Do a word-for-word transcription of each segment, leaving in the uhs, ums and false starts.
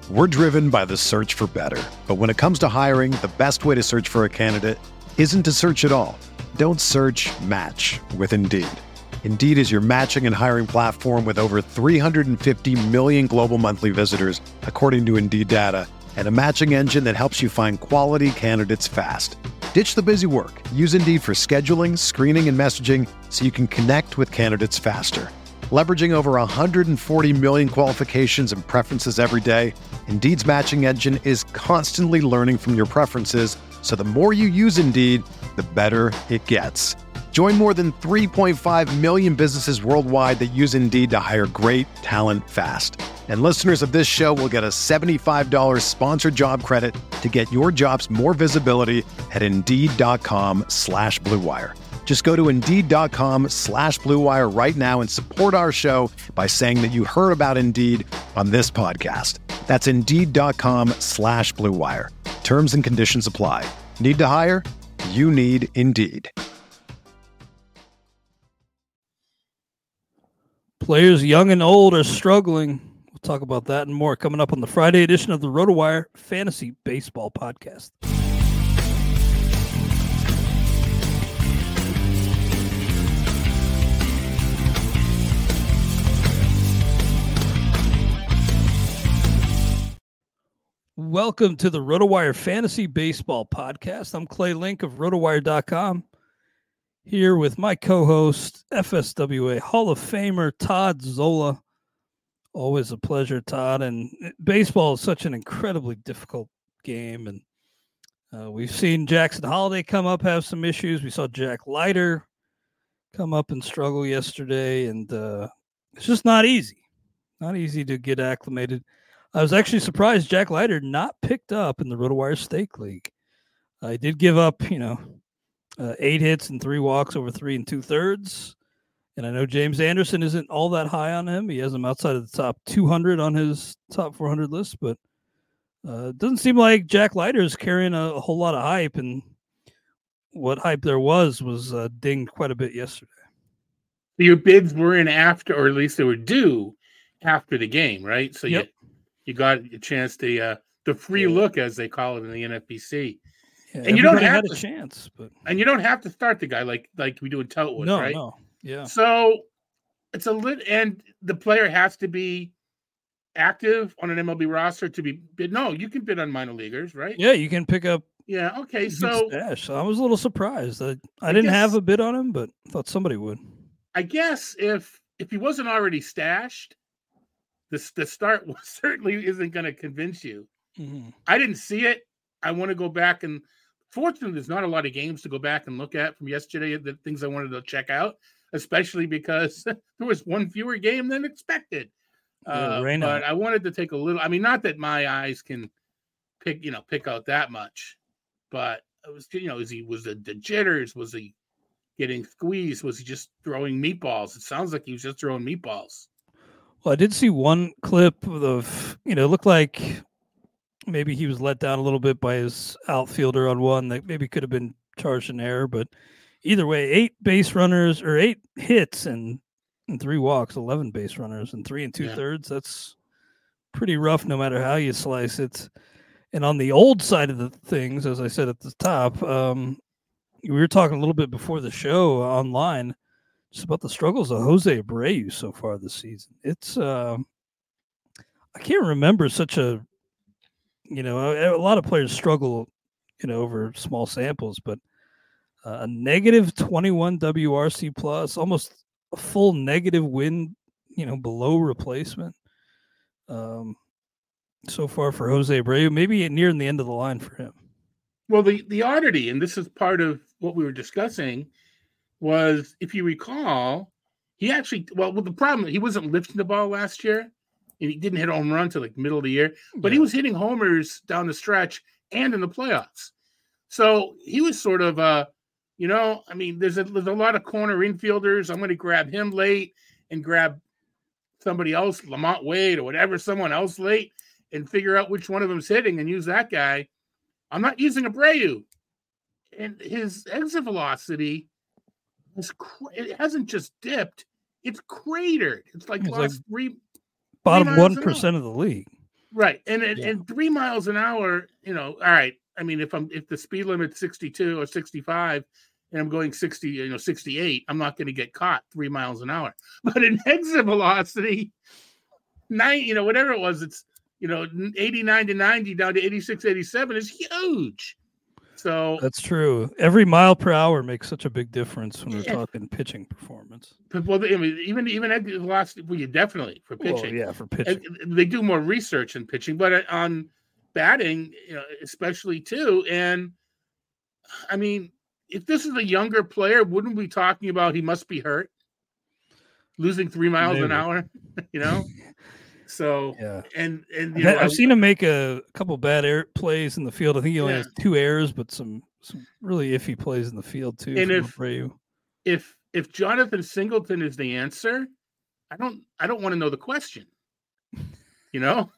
We're driven by the search for better. But when it comes to hiring, the best way to search for a candidate isn't to search at all. Don't search, match with Indeed. Indeed is your matching and hiring platform with over three hundred fifty million global monthly visitors, according to Indeed data, and a matching engine that helps you find quality candidates fast. Ditch the busy work. Use Indeed for scheduling, screening, and messaging so you can connect with candidates faster. Leveraging over one hundred forty million qualifications and preferences every day, Indeed's matching engine is constantly learning from your preferences, so the more you use Indeed, the better it gets. Join more than three point five million businesses worldwide that use Indeed to hire great talent fast. And listeners of this show will get a seventy-five dollars sponsored job credit to get your jobs more visibility at Indeed.com slash Blue Wire. Just go to Indeed.com slash Blue Wire right now and support our show by saying that you heard about Indeed on this podcast. That's Indeed.com slash Blue Wire. Terms and conditions apply. Need to hire? You need Indeed. Players young and old are struggling. We'll talk about that and more coming up on the Friday edition of the RotoWire Fantasy Baseball Podcast. Welcome to the RotoWire Fantasy Baseball Podcast. I'm Clay Link of rotowire dot com, here with my co-host, F S W A Hall of Famer Todd Zola. Always a pleasure, Todd. And baseball is such an incredibly difficult game. And uh, we've seen Jackson Holiday come up, have some issues. We saw Jack Leiter come up and struggle yesterday. And uh, it's just not easy. Not easy to get acclimated. I was actually surprised Jack Leiter not picked up in the RotoWire Stake League. I did give up, you know, uh, eight hits and three walks over three and two thirds. And I know James Anderson isn't all that high on him. He has him outside of the top two hundred on his top four hundred list, but uh, it doesn't seem like Jack Leiter is carrying a, a whole lot of hype. And what hype there was was uh, dinged quite a bit yesterday. Your bids were in after, or at least they were due after the game, right? So yep. you you got a chance to uh, the free yeah. look, as they call it in the N F B C. Yeah, and you don't have had to, a chance, but and you don't have to start the guy like like we do in Toutwood, no, right? No, yeah. So it's a lit, and the player has to be active on an M L B roster to be bid. No, you can bid on minor leaguers, right? Yeah, you can pick up. Yeah, okay. So stash. I was a little surprised. I, I, I didn't guess, have a bid on him, but I thought somebody would. I guess if if he wasn't already stashed, this the start certainly isn't going to convince you. Mm-hmm. I didn't see it. I want to go back and. Fortunately, there's not a lot of games to go back and look at from yesterday, the things I wanted to check out, especially because there was one fewer game than expected. Uh, yeah, but I wanted to take a little, I mean, not that my eyes can pick, you know, pick out that much, but it was, you know, is he, was it the jitters? Was he getting squeezed? Was he just throwing meatballs? It sounds like he was just throwing meatballs. Well, I did see one clip of, you know, it looked like maybe he was let down a little bit by his outfielder on one that maybe could have been charged in error, but either way, eight base runners or eight hits and, and three walks, eleven base runners and three and two yeah. thirds. That's pretty rough no matter how you slice it. And on the old side of the things, as I said at the top, um, we were talking a little bit before the show online just about the struggles of Jose Abreu so far this season. It's, uh, I can't remember such a, You know, a, a lot of players struggle, you know, over small samples, but uh, a negative twenty-one W R C plus, almost a full negative win, you know, below replacement. Um, so far for Jose Abreu, maybe near the end of the line for him. Well, the, the oddity, and this is part of what we were discussing, was if you recall, he actually, well, well the problem, he wasn't lifting the ball last year. And he didn't hit a home run till like middle of the year, but yeah. he was hitting homers down the stretch and in the playoffs. So he was sort of, uh, you know, I mean, there's a, there's a lot of corner infielders. I'm going to grab him late and grab somebody else, Lamont Wade or whatever, someone else late, and figure out which one of them's hitting and use that guy. I'm not using Abreu. And his exit velocity, is cra- it hasn't just dipped, it's cratered. It's like it's lost like- three... Bottom one percent of the league. Right. And, and, Yeah. and three miles an hour, you know, all right. I mean, if I'm if the speed limit's sixty-two or sixty-five and I'm going sixty, you know, sixty-eight, I'm not going to get caught three miles an hour. But in exit velocity, nine, you know, whatever it was, it's, you know, eighty-nine to ninety down to eighty-six, eighty-seven is huge. So that's true. Every mile per hour makes such a big difference when we're yeah. talking pitching performance. Well, I mean, even even at the velocity, well, you definitely for pitching. Well, yeah, for pitching, they do more research in pitching, but on batting, you know, especially too. And I mean, if this is a younger player, wouldn't we be talking about he must be hurt, losing three miles Maybe. an hour? You know. So yeah, and and you know, I've I, seen him make a couple bad air plays in the field. I think he only yeah. has two errors, but some some really iffy plays in the field too. And if if if Jonathan Singleton is the answer, I don't I don't want to know the question. You know,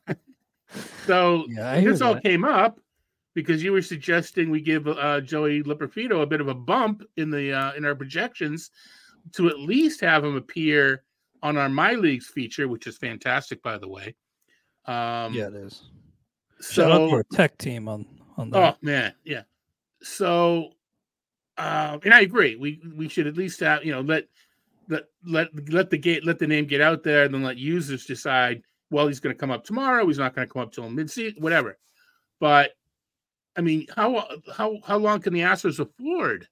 so yeah, this that. all came up because you were suggesting we give uh, Joey Loperfido a bit of a bump in the uh, in our projections to at least have him appear on our My Leagues feature, which is fantastic, by the way. Um, yeah, it is. So, Shout out to our tech team on, on that. Oh, man, yeah. So, uh, and I agree. We we should at least have, you know, let let let let the gate let the name get out there, and then let users decide, well, he's going to come up tomorrow. He's not going to come up till mid-season, whatever. But, I mean, how how how long can the Astros afford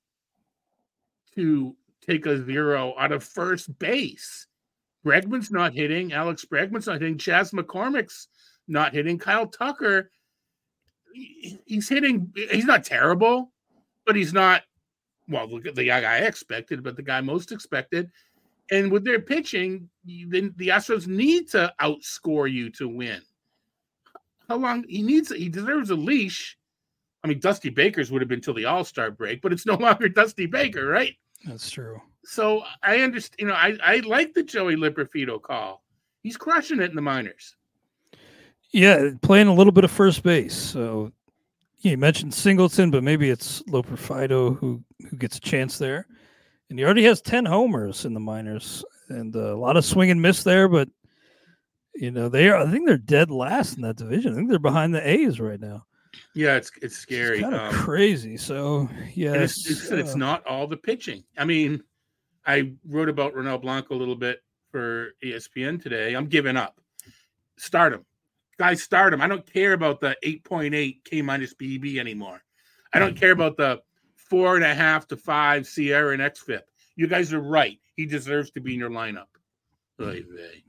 to take a zero out of first base? Bregman's not hitting. Alex Bregman's not hitting. Chas McCormick's not hitting. Kyle Tucker, he's hitting. He's not terrible, but he's not, well, the guy I expected, but the guy most expected. And with their pitching, then the Astros need to outscore you to win. How long? He needs, he deserves a leash. I mean, Dusty Baker's would have been till the All-Star break, but it's no longer Dusty Baker, right? That's true. So I understand, you know, I, I like the Joey Loperfido call. He's crushing it in the minors. Yeah, playing a little bit of first base. So you mentioned Singleton, but maybe it's Loperfido who, who gets a chance there. And he already has ten homers in the minors and uh, a lot of swing and miss there. But, you know, they are, I think they're dead last in that division. I think they're behind the A's right now. Yeah, it's it's scary. It's kind of um, crazy. So, yeah. It's, it's, uh, it's not all the pitching. I mean, I wrote about Ronel Blanco a little bit for E S P N today. I'm giving up. Start him. Guys, start him. I don't care about the eight point eight K minus B B anymore. I don't care about the four and a half to five Sierra and X F I P. You guys are right. He deserves to be in your lineup. Oy vey.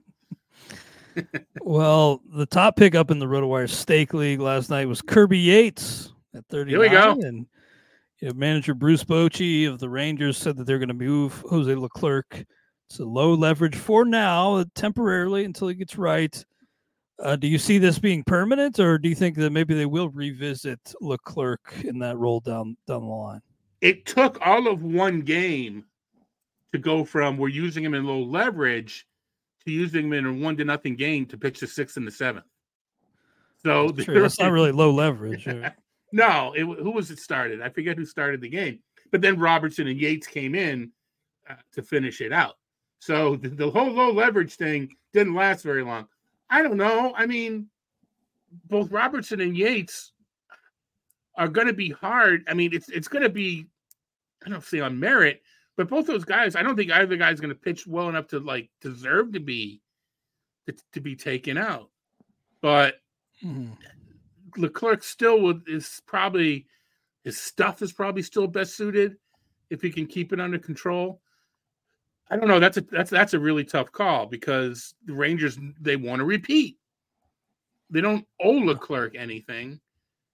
Well, the top pickup in the RotoWire Stake League last night was Kirby Yates at thirty-nine. Here we go. And you know, manager Bruce Bochy of the Rangers said that they're going to move Jose Leclerc to low leverage for now, temporarily until he gets right. Uh, do you see this being permanent, or do you think that maybe they will revisit Leclerc in that role down down the line? It took all of one game to go from we're using him in low leverage to using him in a one to nothing game to pitch the sixth and the seventh. So that's, that's not really low leverage. Or... no, it, who was it started? I forget who started the game. But then Robertson and Yates came in uh, to finish it out. So the, the whole low leverage thing didn't last very long. I don't know. I mean, both Robertson and Yates are going to be hard. I mean, it's it's going to be, I don't know if say on merit, but both those guys, I don't think either guy is going to pitch well enough to like deserve to be to, to be taken out. But mm-hmm. Leclerc still would, is probably, his stuff is probably still best suited if he can keep it under control. I don't know. That's a that's that's a really tough call because the Rangers, they want to repeat. They don't owe Leclerc anything.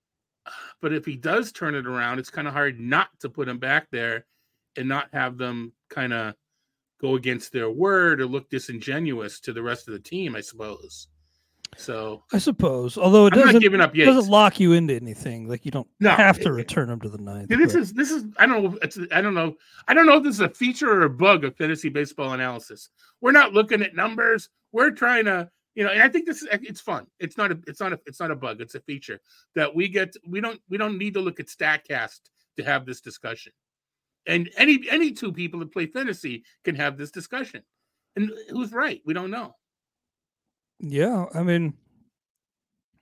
But if he does turn it around, it's kind of hard not to put him back there and not have them kind of go against their word or look disingenuous to the rest of the team, I suppose. So I suppose, although it I'm doesn't, not giving up Yates. doesn't lock you into anything. Like you don't no, have to it, return him to the ninth. This but. is this is I don't know. It's, I don't know. I don't know if this is a feature or a bug of fantasy baseball analysis. We're not looking at numbers. We're trying to, you know, and I think this is it's fun. It's not a it's not a it's not a bug. It's a feature that we get. We don't we don't need to look at StatCast to have this discussion. And any any two people that play fantasy can have this discussion. And who's right? We don't know. Yeah, I mean,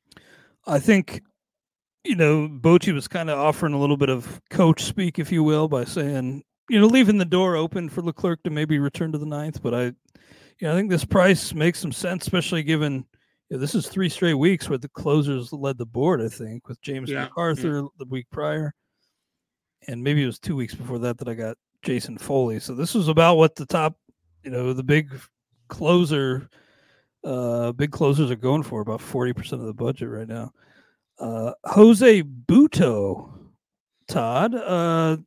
I think, you know, Bochy was kind of offering a little bit of coach speak, if you will, by saying, you know, leaving the door open for Leclerc to maybe return to the ninth. But I, you know, I think this price makes some sense, especially given you know, this is three straight weeks where the closers led the board, I think, with James Yeah, MacArthur yeah. the week prior. And maybe it was two weeks before that that I got Jason Foley. So this was about what the top, you know, the big closer, uh, big closers are going for, about forty percent of the budget right now. Uh, Jose Butto, Todd, uh,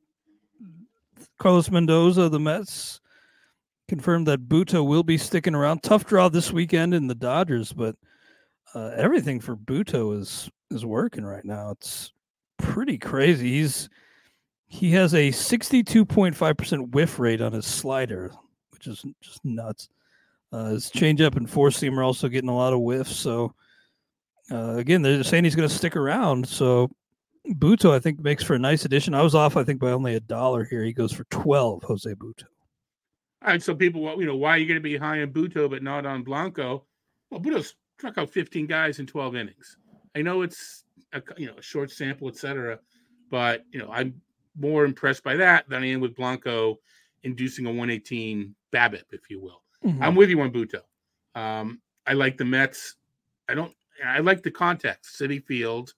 Carlos Mendoza, the Mets confirmed that Butto will be sticking around. Tough draw this weekend in the Dodgers, but uh, everything for Butto is is working right now. It's pretty crazy. He's he has a sixty-two point five percent whiff rate on his slider, which is just nuts. Uh, his changeup and four seam are also getting a lot of whiffs. So uh, again, they're saying he's going to stick around. So Butto, I think, makes for a nice addition. I was off, I think, by only a dollar here. He goes for twelve. Jose Butto. All right, so people, you know, why are you going to be high on Butto but not on Blanco? Well, Butto's struck out fifteen guys in twelve innings. I know it's a, you know a short sample, et cetera, but you know I'm more impressed by that than I am with Blanco inducing a one eighteen BABIP, if you will. Mm-hmm. I'm with you on Butto. Um, I like the Mets. I don't. I like the context. City Field.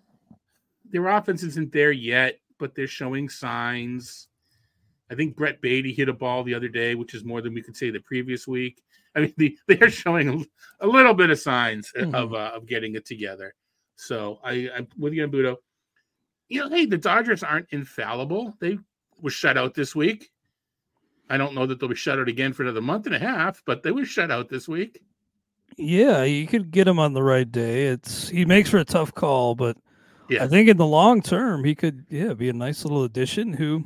Their offense isn't there yet, but they're showing signs. I think Brett Beatty hit a ball the other day, which is more than we could say the previous week. I mean, the, they're showing a, a little bit of signs mm-hmm. of uh, of getting it together. So I, I'm with you on Butto. You know, hey, the Dodgers aren't infallible. They were shut out this week. I don't know that they'll be shut out again for another month and a half, but they were shut out this week. Yeah, you could get him on the right day. It's he makes for a tough call, but yeah. I think in the long term he could, yeah, be a nice little addition who,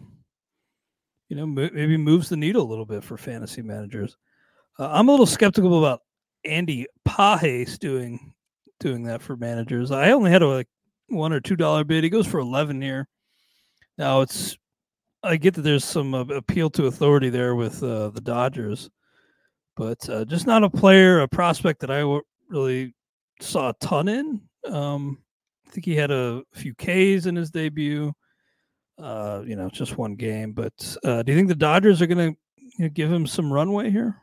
you know, maybe moves the needle a little bit for fantasy managers. Uh, I'm a little skeptical about Andy Pages doing doing that for managers. I only had a like one or two dollar bid. He goes for eleven here. Now it's, I get that there's some uh, appeal to authority there with uh, the Dodgers, but uh, just not a player, a prospect that I w- really saw a ton in. Um, I think he had a few Ks in his debut. Uh, you know, just one game. But uh, do you think the Dodgers are going to you know, give him some runway here?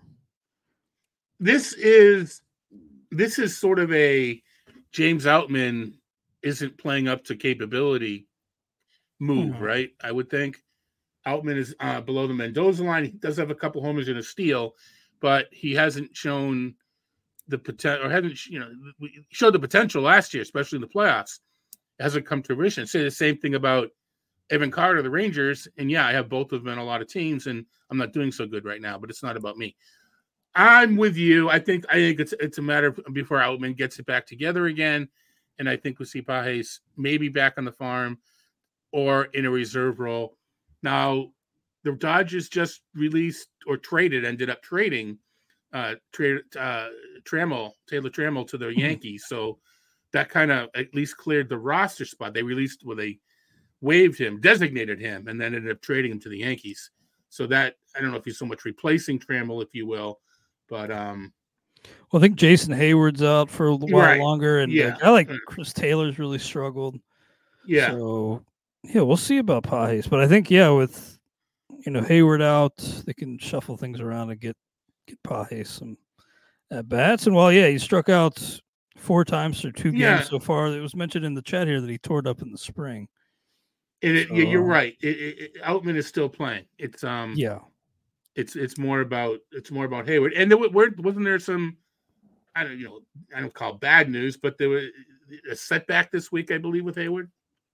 This is this is sort of a James Outman isn't playing up to capability move, mm-hmm. right? I would think Outman is uh, below the Mendoza line. He does have a couple homers and a steal, but he hasn't shown the potential, or hasn't you know showed the potential last year, especially in the playoffs. It hasn't come to fruition. Say the same thing about Evan Carter, the Rangers, and yeah, I have both of them in a lot of teams, and I'm not doing so good right now. But it's not about me. I'm with you. I think I think it's it's a matter of before Outman gets it back together again, and I think we see Pages maybe back on the farm or in a reserve role. Now, the Dodgers just released or traded, ended up trading uh, trade uh, Trammell, Taylor Trammell to the Yankees, so that kind of at least cleared the roster spot. They released, well, they waived him, designated him, and then ended up trading him to the Yankees. So that I don't know if he's so much replacing Trammell, if you will. But um, well, I think Jason Hayward's out for a while right. longer, and yeah. uh, I like Chris Taylor's really struggled. Yeah. So yeah, we'll see about Pages, but I think yeah, with you know Hayward out, they can shuffle things around and get get Pages some at bats. And while yeah, he struck out four times through two yeah. games so far. It was mentioned in the chat here that he tore it up in the spring. And it, so, yeah, you're right. It, it, it, Outman is still playing. It's um yeah. It's it's more about it's more about Hayward, and there were, wasn't there some I don't you know I don't call it bad news, but there was a setback this week, I believe, with Hayward.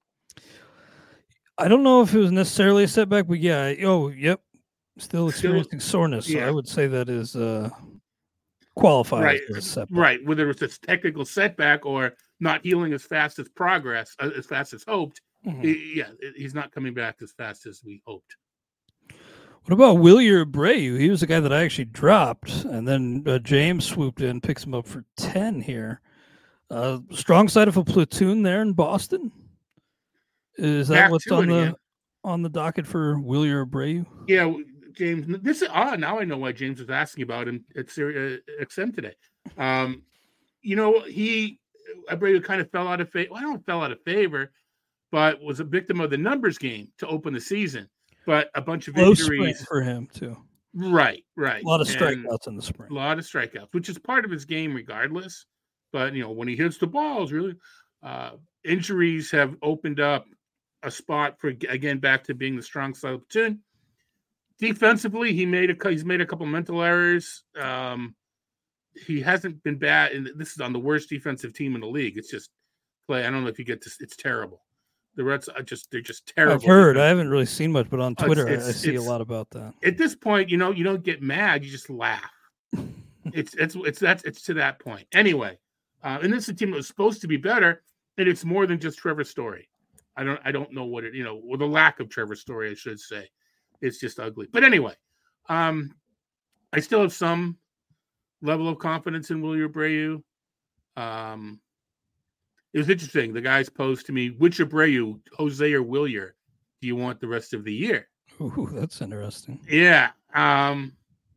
I don't know if it was necessarily a setback, but yeah, oh yep, still experiencing still, soreness. Yeah. So I would say that is uh, qualified right, as a setback. Right, whether it's a technical setback or not healing as fast as progress, uh, as fast as hoped. Mm-hmm. He, yeah, he's not coming back as fast as we hoped. What about Wilyer Abreu? He was the guy that I actually dropped, and then uh, James swooped in, picks him up for ten here. Uh, strong side of a platoon there in Boston. Is that Back what's on the again. on the docket for Wilyer Abreu? Yeah, James. This is ah. Now I know why James was asking about him at X M today. Um, you know, he Abreu kind of fell out of favor. Well, I don't fell out of favor, but was a victim of the numbers game to open the season. But a bunch of Low injuries for him too. Right, right. A lot of And strikeouts in the spring. A lot of strikeouts, which is part of his game, regardless. But you know, when he hits the balls, really, uh, injuries have opened up a spot for again back to being the strong side of the platoon. Defensively, he made a he's made a couple mental errors. Um, he hasn't been bad, and this is on the worst defensive team in the league. It's just play. I don't know if you get this. It's terrible. The Reds are just they're just terrible. I've heard. I haven't really seen much, but on Twitter, it's, it's, I see it's, a lot about that. At this point, you know, you don't get mad. You just laugh. it's it's it's that's it's to that point. Anyway, uh, and this is a team that was supposed to be better, and it's more than just Trevor Story. I don't I don't know what it you know or the lack of Trevor Story, I should say. It's just ugly. But anyway, um, I still have some level of confidence in Wilyer Abreu. Um, it was interesting. The guys posed to me, which Abreu, Jose or Wilyer, do you want the rest of the year? Ooh, that's interesting. Yeah. Um,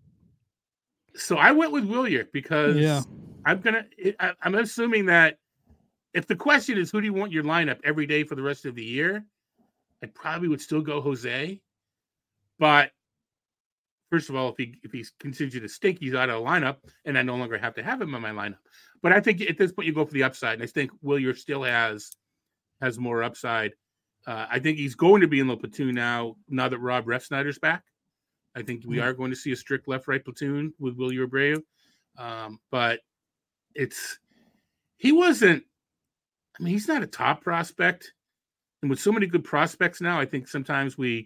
so I went with Wilyer because yeah. I'm gonna. I, I'm assuming that if the question is who do you want your lineup every day for the rest of the year, I probably would still go Jose. But first of all, if he if he continues to stink, he's out of the lineup, and I no longer have to have him in my lineup. But I think at this point you go for the upside, and I think Wilyer still has has more upside. Uh, I think he's going to be in the platoon now. Now that Rob Refsnyder's back, I think we mm-hmm. are going to see a strict left-right platoon with Wilyer Abreu. Um, but it's he wasn't. I mean, he's not a top prospect, and with so many good prospects now, I think sometimes we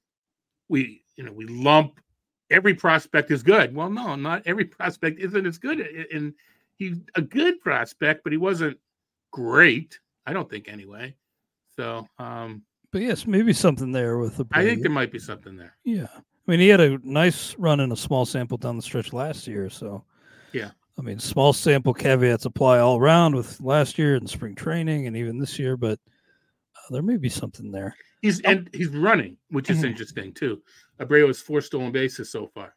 we you know we lump every prospect is good. Well, no, not every prospect isn't as good, and he's a good prospect, but he wasn't great. I don't think anyway. So, um, but yes, maybe something there with the. I think there might be something there. Yeah, I mean, he had a nice run in a small sample down the stretch last year. So, yeah, I mean, small sample caveats apply all around with last year and spring training and even this year, but uh, there may be something there. He's and he's running, which is interesting too. Abreu has four stolen bases so far,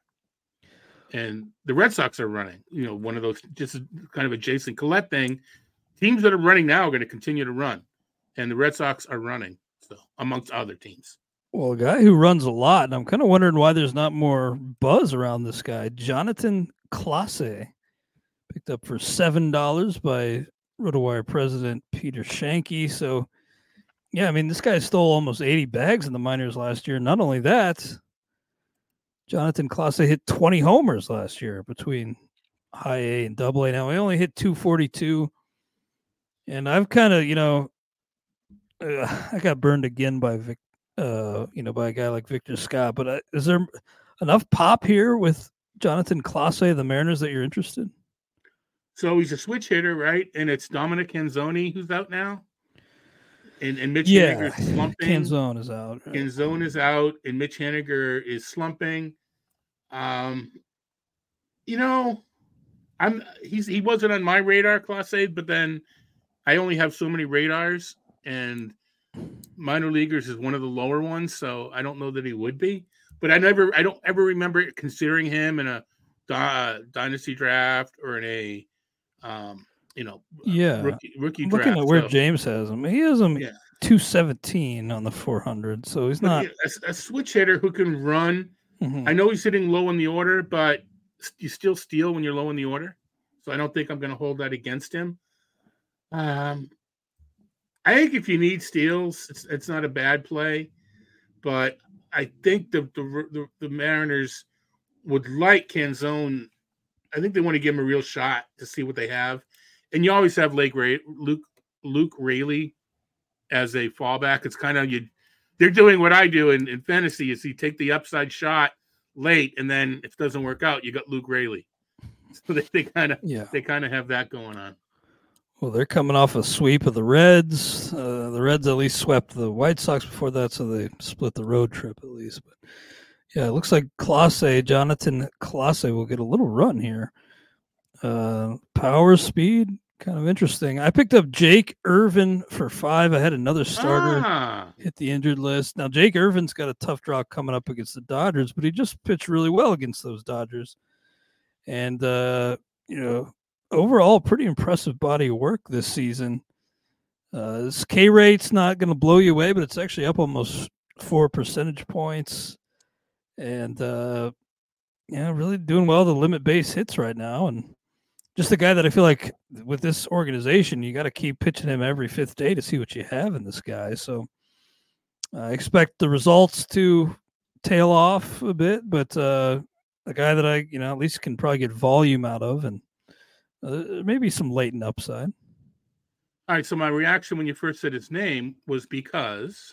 and the Red Sox are running. You know, one of those just kind of a Jason Collette thing. Teams that are running now are going to continue to run, and the Red Sox are running. So, amongst other teams. Well, a guy who runs a lot, and I'm kind of wondering why there's not more buzz around this guy, Jonathan Clase, picked up for seven dollars by RotoWire president Peter Shanky. So, yeah, I mean, this guy stole almost eighty bags in the minors last year. Not only that, Jonathan Clase hit twenty homers last year between high A and double A. Now, he only hit two forty-two. And I've kind of, you know, uh, I got burned again by Vic, uh, you know, by a guy like Victor Scott. But uh, is there enough pop here with Jonathan Clase, the Mariners, that you're interested? So he's a switch hitter, right? And it's Dominic Canzone who's out now. And, and Mitch yeah, Haniger is slumping. Canzone is out. Right? Canzone is out, and Mitch Haniger is slumping. Um, you know, I'm he's he wasn't on my radar, Clase, but then I only have so many radars, and minor leaguers is one of the lower ones, so I don't know that he would be. But I never, I don't ever remember considering him in a uh, dynasty draft or in a, um, you know, yeah, rookie, rookie I'm draft. Looking at where so, James has him, he has him yeah. two seventeen on the four hundred, so he's not a, a switch hitter who can run. Mm-hmm. I know he's sitting low in the order, but you still steal when you're low in the order. So I don't think I'm going to hold that against him. Um, I think if you need steals, it's it's not a bad play, but I think the the the, the Mariners would like Canzone. I think they want to give him a real shot to see what they have, and you always have Lake Ray, Luke Luke Raley as a fallback. It's kind of you. They're doing what I do in, in fantasy is you take the upside shot late, and then if it doesn't work out, you got Luke Raley. So they, they kind of yeah. they kind of have that going on. Well, they're coming off a sweep of the Reds. Uh, the Reds at least swept the White Sox before that, so they split the road trip at least. But yeah, it looks like Clase, Jonathan Clase, will get a little run here. Uh, power, speed, kind of interesting. I picked up Jake Irvin for five. I had another starter ah. hit the injured list. Now, Jake Irvin's got a tough draw coming up against the Dodgers, but he just pitched really well against those Dodgers. And, uh, you know, overall pretty impressive body of work this season. Uh, his K rate's not going to blow you away, but it's actually up almost four percentage points. And, uh, yeah, really doing well to limit base hits right now. And just a guy that I feel like with this organization, you got to keep pitching him every fifth day to see what you have in this guy. So I expect the results to tail off a bit, but uh, a guy that I, you know, at least can probably get volume out of, and uh, maybe some latent upside. All right, so my reaction when you first said his name was because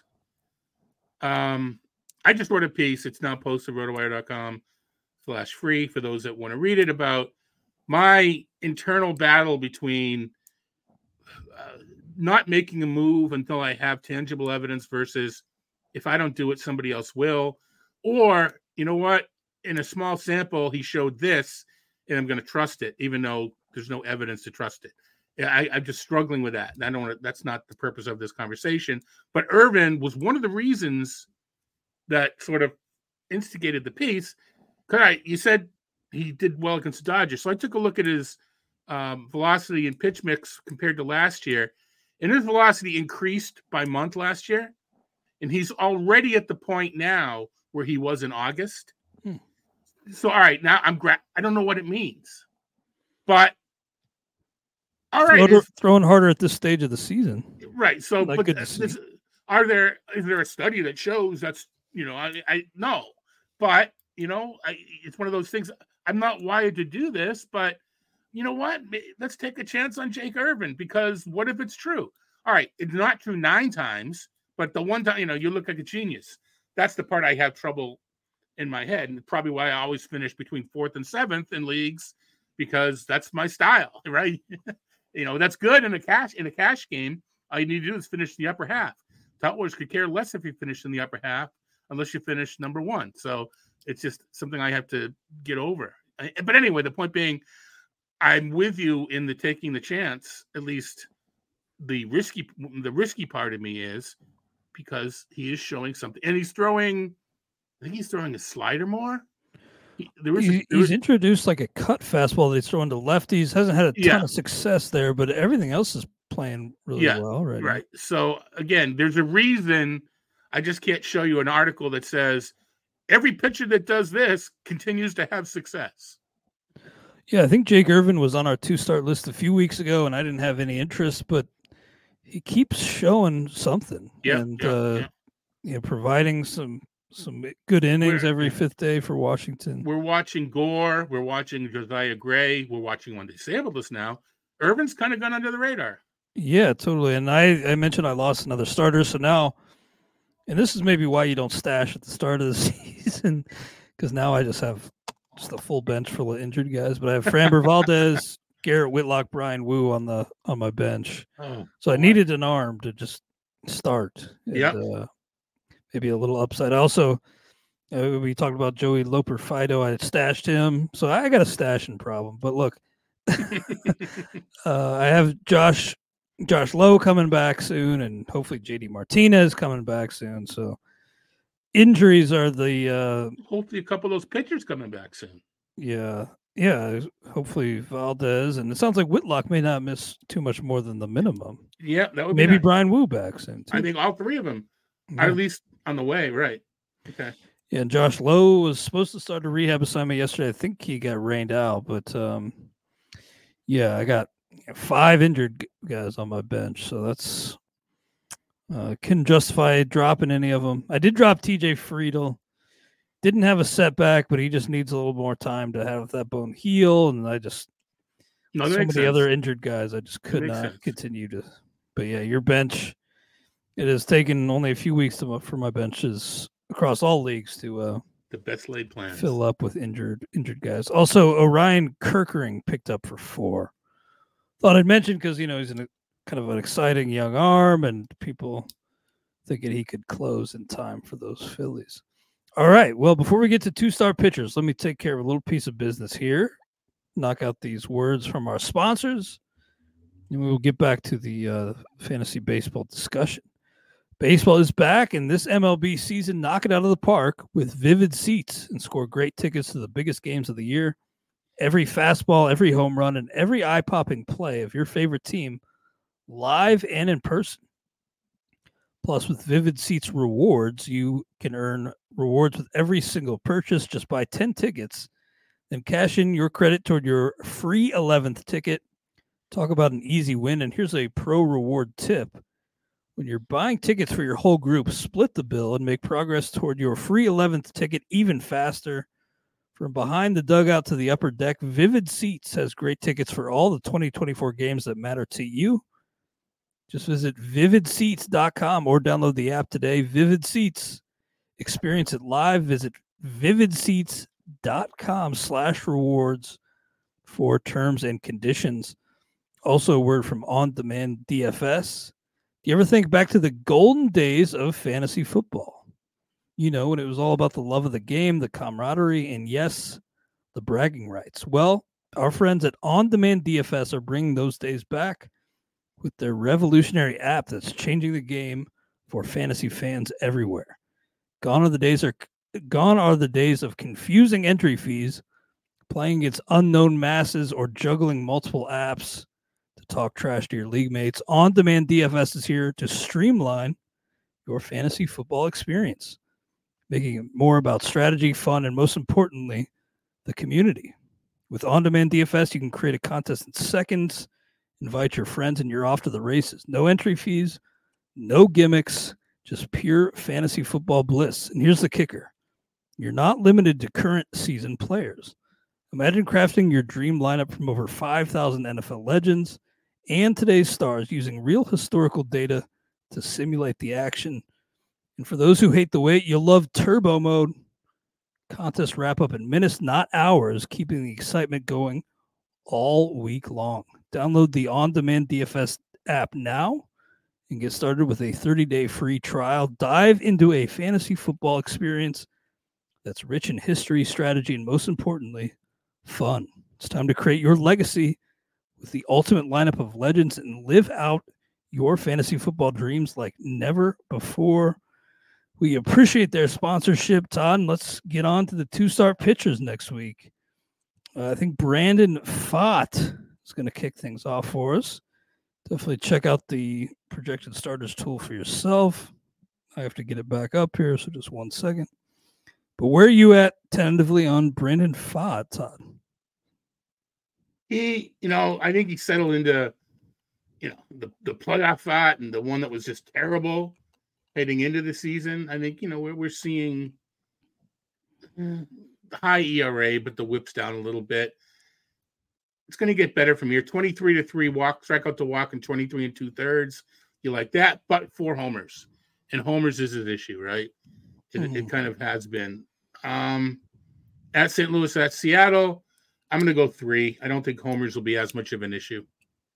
um, I just wrote a piece. It's now posted rotowire.com slash free for those that want to read it, about my internal battle between uh, not making a move until I have tangible evidence versus if I don't do it, somebody else will. Or, you know what, in a small sample, he showed this, and I'm going to trust it, even though there's no evidence to trust it. I, I'm just struggling with that. And I don't want to, that's not the purpose of this conversation. But Irvin was one of the reasons that sort of instigated the piece. Because you said he did well against the Dodgers. So I took a look at his um, velocity and pitch mix compared to last year. And his velocity increased by month last year. And he's already at the point now where he was in August. Hmm. So, all right, now I'm gra- I don't know what it means. But all right, Throw, throwing harder at this stage of the season, right? So, Not but good to this, see. are there is there a study that shows that's you know I I no, but you know I it's one of those things. I'm not wired to do this, but you know what? Let's take a chance on Jake Irvin, because what if it's true? All right, it's not true nine times, but the one time you know you look like a genius. That's the part I have trouble in my head, and probably why I always finish between fourth and seventh in leagues, because that's my style, right? You know, that's good in a cash in a cash game. All you need to do is finish the upper half. Tuttlers could care less if you finish in the upper half unless you finish number one. So it's just something I have to get over. But anyway, the point being, I'm with you in the taking the chance. At least the risky the risky part of me is because he is showing something, and he's throwing. I think he's throwing a slider more. He, there was he, a, there he's was, introduced like a cut fastball that he's throwing to lefties. Hasn't had a ton yeah. of success there, but everything else is playing really yeah, well right right. now. So again, there's a reason. I just can't show you an article that says every pitcher that does this continues to have success. Yeah, I think Jake Irvin was on our two-start list a few weeks ago, and I didn't have any interest, but he keeps showing something. Yeah, and yeah, uh, yeah. You know, providing some some good innings We're, every fifth day for Washington. We're watching Gore. We're watching Josiah Gray. We're watching Wendy Sabelis now. Irvin's kind of gone under the radar. Yeah, totally. And I, I mentioned I lost another starter, so now, and this is maybe why you don't stash at the start of the season, because now I just have just a full bench full of injured guys. But I have Framber Valdez, Garrett Whitlock, Brian Wu on the on my bench. Oh, so boy. I needed an arm to just start. Yeah. Uh, maybe a little upside. Also, uh, we talked about Joey Loper Fido. I stashed him, so I got a stashing problem. But look, uh, I have Josh Josh Lowe coming back soon, and hopefully J D Martinez coming back soon. So injuries are the uh, hopefully a couple of those pitchers coming back soon. Yeah, yeah. Hopefully Valdez, and it sounds like Whitlock may not miss too much more than the minimum. Yeah, that would maybe be nice. Brian Wu back soon too. I think all three of them yeah. are at least on the way. Right. Okay. Yeah, and Josh Lowe was supposed to start a rehab assignment yesterday. I think he got rained out, but um, yeah, I got five injured guys on my bench, so that's uh, couldn't justify dropping any of them. I did drop T J Friedel. Didn't have a setback, but he just needs a little more time to have that bone heal, and I just no, so many sense. other injured guys, I just could not sense. continue to. But yeah, your bench, it has taken only a few weeks to, for my benches across all leagues to uh, the best laid plans fill up with injured injured guys. Also, Orion Kirkering picked up for four. Thought I'd mention because you know he's in a kind of an exciting young arm, and people thinking he could close in time for those Phillies. All right. Well, before we get to two-star pitchers, let me take care of a little piece of business here. Knock out these words from our sponsors, and we will get back to the uh, fantasy baseball discussion. Baseball is back, and this M L B season, knock it out of the park with Vivid Seats and score great tickets to the biggest games of the year every fastball, every home run, and every eye-popping play of your favorite team live and in person. Plus, with Vivid Seats rewards, you can earn rewards with every single purchase. Just buy ten tickets, then cash in your credit toward your free eleventh ticket. Talk about an easy win. And here's a pro reward tip. When you're buying tickets for your whole group, split the bill and make progress toward your free eleventh ticket even faster. From behind the dugout to the upper deck, Vivid Seats has great tickets for all the twenty twenty-four games that matter to you. Just visit vivid seats dot com or download the app today. Vivid Seats. Experience it live. Visit vivid seats dot com slash rewards for terms and conditions. Also, a word from On Demand D F S. Do you ever think back to the golden days of fantasy football? You know, when it was all about the love of the game, the camaraderie, and yes, the bragging rights. Well, our friends at On Demand D F S are bringing those days back with their revolutionary app that's changing the game for fantasy fans everywhere. Gone are the days are gone are the days of confusing entry fees, playing against unknown masses, or juggling multiple apps to talk trash to your league mates. On Demand D F S is here to streamline your fantasy football experience, making it more about strategy, fun, and most importantly, the community. With On Demand D F S, you can create a contest in seconds, invite your friends, and you're off to the races. No entry fees, no gimmicks, just pure fantasy football bliss. And here's the kicker. You're not limited to current season players. Imagine crafting your dream lineup from over five thousand N F L legends and today's stars using real historical data to simulate the action. And for those who hate the wait, you'll love turbo mode. Contest wrap up in minutes, not hours, keeping the excitement going all week long. Download the On Demand D F S app now and get started with a thirty-day free trial. Dive into a fantasy football experience that's rich in history, strategy, and most importantly, fun. It's time to create your legacy with the ultimate lineup of legends and live out your fantasy football dreams like never before. We appreciate their sponsorship, Todd, and let's get on to the two-star pitchers next week. Uh, I think Brandon Pfaadt is going to kick things off for us. Definitely check out the projected starters tool for yourself. I have to get it back up here, so just one second. But where are you at tentatively on Brandon Pfaadt, Todd? He, you know, I think he settled into, you know, the, the playoff Pfaadt and the one that was just terrible heading into the season. I think, you know, we're, we're seeing uh, high E R A, but the whip's down a little bit. It's going to get better from here. twenty-three to three walk, strikeout to walk, and twenty-three and two thirds. You like that, but four homers. And homers is an issue, right? It, mm-hmm. it kind of has been. Um, at Saint Louis, at Seattle, I'm going to go three. I don't think homers will be as much of an issue.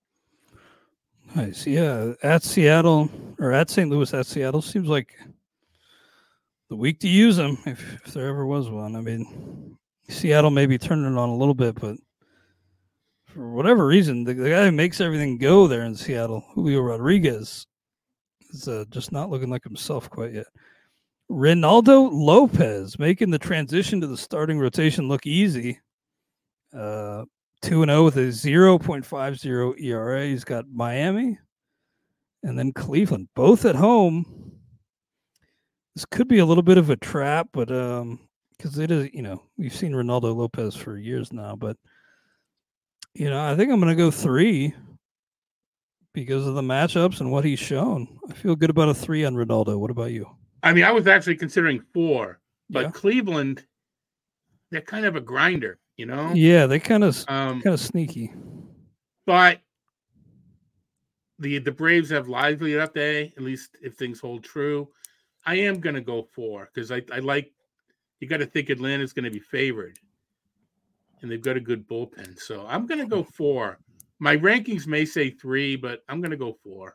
Nice. Yeah. At Seattle, or at Saint Louis, at Seattle, seems like the week to use them, if, if there ever was one. I mean, Seattle may be turning it on a little bit, but for whatever reason, the, the guy who makes everything go there in Seattle, Julio Rodriguez, is uh, just not looking like himself quite yet. Reynaldo Lopez making the transition to the starting rotation look easy. Uh, two and oh with a zero point five oh E R A. He's got Miami and then Cleveland, both at home. This could be a little bit of a trap, but um, because it is, you know, we've seen Reynaldo Lopez for years now, but you know, I think I'm going to go three because of the matchups and what he's shown. I feel good about a three on Reynaldo. What about you? I mean, I was actually considering four, but yeah. Cleveland, they're kind of a grinder, you know? Yeah, they kind of um, kind of sneaky. But the the Braves have lively enough day, at least if things hold true. I am going to go four because I, I like, you got to think Atlanta's going to be favored. And they've got a good bullpen. So I'm going to go four. My rankings may say three, but I'm going to go four.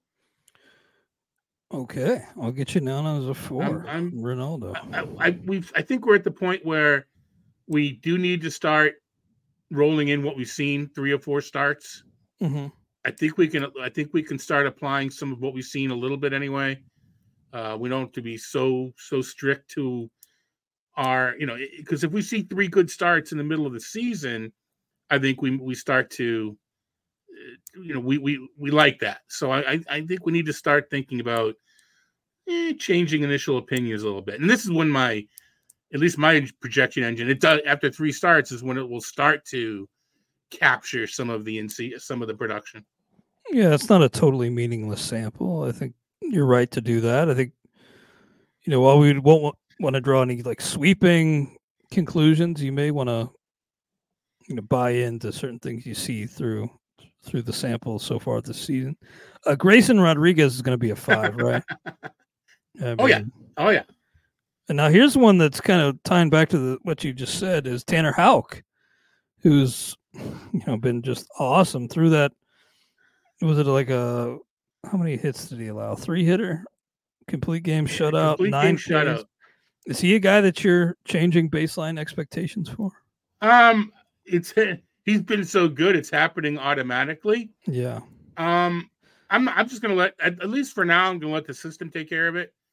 Okay, I'll get you down as a four. I'm, I'm Reynaldo. I, I, we've, I think we're at the point where we do need to start rolling in what we've seen, three or four starts. Mm-hmm. I think we can. I think we can start applying some of what we've seen a little bit anyway. Uh, we don't have to be so so strict to are, you know, because if we see three good starts in the middle of the season, I think we we start to, you know, we we we like that. So I I think we need to start thinking about eh, changing initial opinions a little bit. And this is when my, at least my projection engine, it does after three starts is when it will start to capture some of the N C, some of the production. Yeah, it's not a totally meaningless sample. I think you're right to do that. I think, you know, while we won't want to draw any like sweeping conclusions, you may want to, you know, buy into certain things you see through through the sample so far this season. Uh, Grayson Rodriguez is going to be a five, right? I mean, oh yeah, oh yeah. And now here's one that's kind of tying back to the, what you just said is Tanner Houck, who's, you know, been just awesome through that. Was it like a, how many hits did he allow? Three hitter, complete game shutout, complete nine game shutout. Is he a guy that you're changing baseline expectations for? Um, it's he's been so good, it's happening automatically. Yeah. Um, I'm I'm just gonna let at, at least for now, I'm gonna let the system take care of it.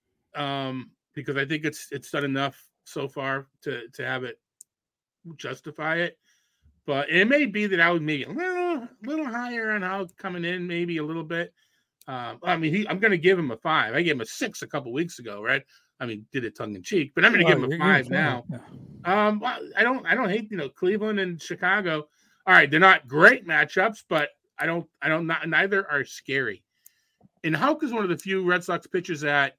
Um, because I think it's it's done enough so far to to have it justify it. But it may be that I would maybe a little, little higher on how coming in, maybe a little bit. Um, I mean, he, I'm going to give him a five. I gave him a six a couple weeks ago, right? I mean, did it tongue in cheek, but I'm going to Oh, give him a you're- you're five fine. now. Yeah. Um, well, I don't, I don't hate, you know, Cleveland and Chicago. All right, they're not great matchups, but I don't, I don't, not, neither are scary. And Houck is one of the few Red Sox pitchers that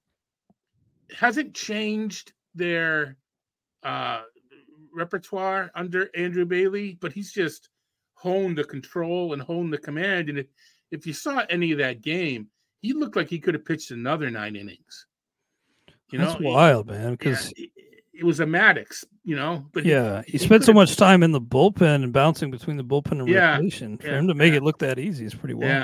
hasn't changed their uh, repertoire under Andrew Bailey, but he's just honed the control and honed the command. And if, if you saw any of that game, he looked like he could have pitched another nine innings. You That's know, wild, man. Because yeah, it, it was a Maddox, you know, but yeah, he, he spent so could've- much time in the bullpen and bouncing between the bullpen and Yeah, rotation. For yeah, him to make yeah. it look that easy is pretty wild. yeah.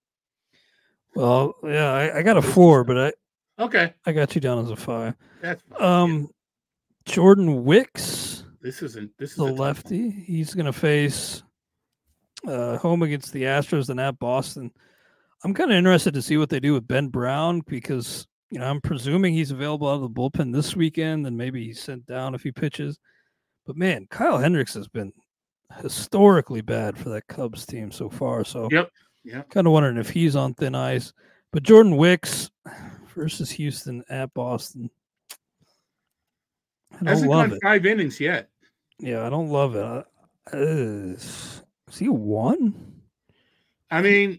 Well, yeah, I, I got a four, but I, Okay, I got you down as a five. that's fine. Um, Jordan Wicks, this isn't this is the a tough one. lefty, he's going to face uh, home against the Astros and at Boston. I'm kind of interested to see what they do with Ben Brown because, you know, I'm presuming he's available out of the bullpen this weekend and maybe he's sent down if he pitches. But, man, Kyle Hendricks has been historically bad for that Cubs team so far. So, Yep. Yeah. kind of wondering if he's on thin ice. But Jordan Wicks versus Houston at Boston. I don't Hasn't love gone it. five innings yet. Yeah, I don't love it. Uh, is he a one? I mean,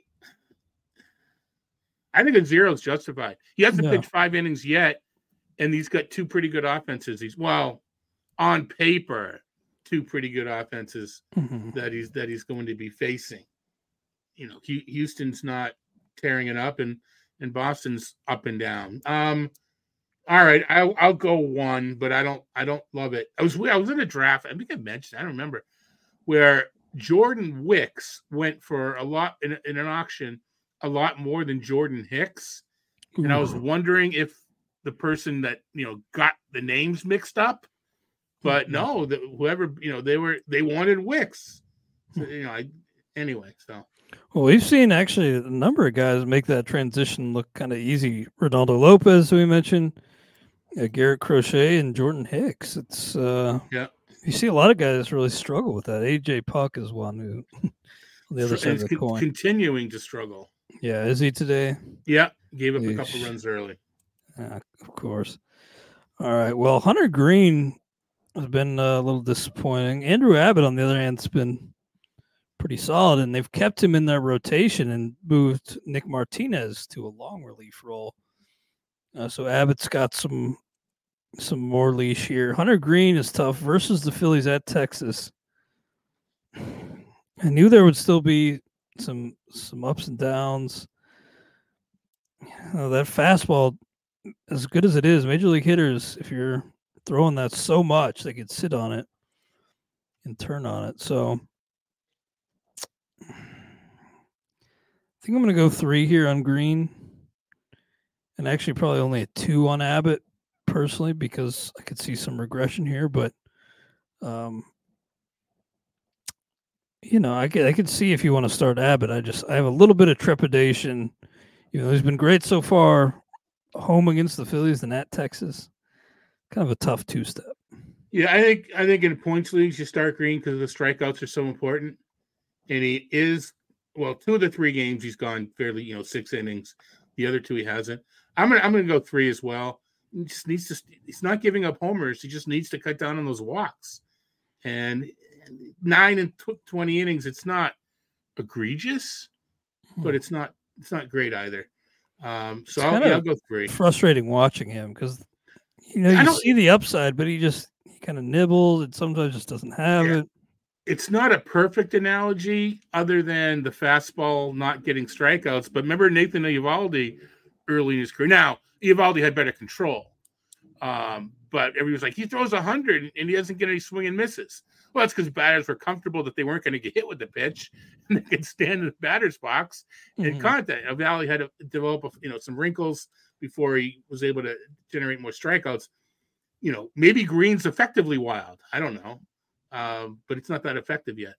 I think a zero is justified. He hasn't Yeah. pitched five innings yet, and he's got two pretty good offenses. He's well, on paper, two pretty good offenses Mhm. that he's that he's going to be facing. You know, Hu- Houston's not tearing it up, and and Boston's up and down. Um, all right, I'll I'll go one, but I don't I don't love it. I was I was in a draft. I think I mentioned. I don't remember where Jordan Wicks went for a lot in, in an auction, a lot more than Jordan Hicks, and I was Ooh. wondering if the person that you know got the names mixed up, but no, that whoever you know they were they wanted Wicks. So, you know, I anyway. So Well, we've seen actually a number of guys make that transition look kind of easy. Ronaldo Lopez, who we mentioned, uh, Garrett Crochet, and Jordan Hicks. It's uh, yeah, you see a lot of guys really struggle with that. A J Puck is one who on the other and side of it's the con- coin. continuing to struggle. Yeah, is he today? Yeah, gave up a couple Yeesh. runs early. Yeah, of course. All right. Well, Hunter Green has been uh, a little disappointing. Andrew Abbott, on the other hand, has been pretty solid, and they've kept him in their rotation and moved Nick Martinez to a long relief role. Uh, so Abbott's got some some more leash here. Hunter Green is tough versus the Phillies at Texas. I knew there would still be some some ups and downs. You know, that fastball, as good as it is, major league hitters, if you're throwing that so much, they could sit on it and turn on it. So I think I'm going to go three here on Green, and actually probably only a two on Abbott personally because I could see some regression here. But um, you know, I could I could see if you want to start Abbott. I just I have a little bit of trepidation. You know, he's been great so far, home against the Phillies and at Texas. kind of a tough two-step. Yeah, I think I think in points leagues you start Green because the strikeouts are so important, and he is well. Two of the three games he's gone fairly, you know, six innings. The other two he hasn't. I'm gonna I'm gonna go three as well. He just needs to. He's not giving up homers. He just needs to cut down on those walks. And nine and twenty innings, it's not egregious, but it's not it's not great either. Um, so I'll, yeah, I'll go three. Frustrating watching him because you know you I don't, see the upside, but he just he kind of nibbles and sometimes just doesn't have yeah. it. It's not a perfect analogy other than the fastball not getting strikeouts. But remember Nathan Eovaldi early in his career. Now, Eovaldi had better control. Um, but everybody was like, he throws one hundred and he doesn't get any swing and misses. Well, that's because batters were comfortable that they weren't going to get hit with the pitch and they could stand in the batter's box and mm-hmm. contact. Eovaldi had to develop, a, you know, some wrinkles before he was able to generate more strikeouts. You know, maybe Green's effectively wild. I don't know. Um, but it's not that effective yet.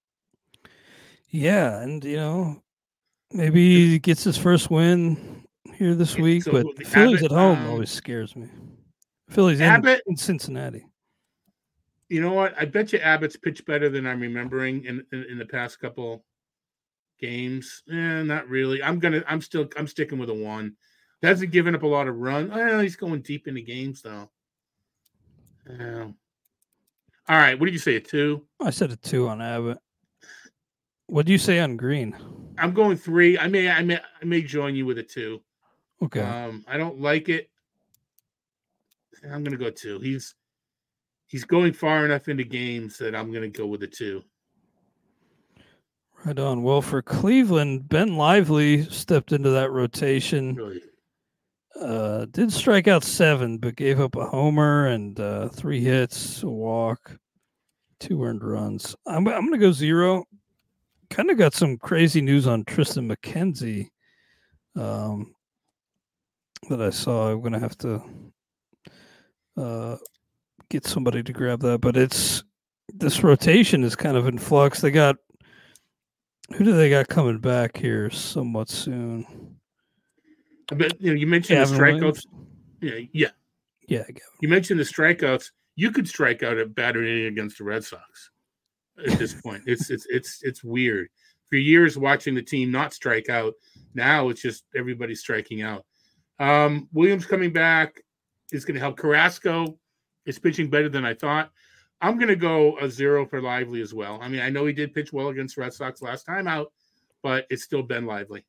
Yeah, and you know, maybe he gets his first win here this week, so but the Phillies Abbott, at home um, always scares me. Phillies Abbott, in, in Cincinnati. You know what? I bet you Abbott's pitched better than I'm remembering in, in, in the past couple games. Eh, not really. I'm gonna. I'm still. I'm sticking with a one. He hasn't given up a lot of runs. Oh, he's going deep into games though. Yeah. All right, what did you say, a two? I said a two on Abbott. What do you say on Green? I'm going three. I may, I may, I may join you with a two. Okay. Um, I don't like it. I'm going to go two. He's he's going far enough into games that I'm going to go with a two. Right on. Well, for Cleveland, Ben Lively stepped into that rotation. Really? Uh, did strike out seven, but gave up a homer and uh, three hits, a walk, two earned runs. I'm I'm gonna go zero. Kind of got some crazy news on Tristan McKenzie um, that I saw. I'm gonna have to uh, get somebody to grab that, but it's this rotation is kind of in flux. They got who do they got coming back here somewhat soon? I bet you know you mentioned Gavin the strikeouts. Yeah, yeah, yeah. Gavin. You mentioned the strikeouts. You could strike out a batter inning against the Red Sox at this point. It's it's it's it's weird. For years watching the team not strike out, now it's just everybody striking out. Um, Williams coming back is going to help. Carrasco is pitching better than I thought. I'm going to go a zero for Lively as well. I mean, I know he did pitch well against the Red Sox last time out, but it's still Ben Lively.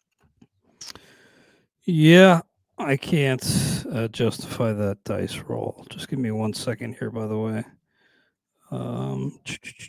Yeah, I can't uh, justify that dice roll. Just give me one second here, by the way. Um,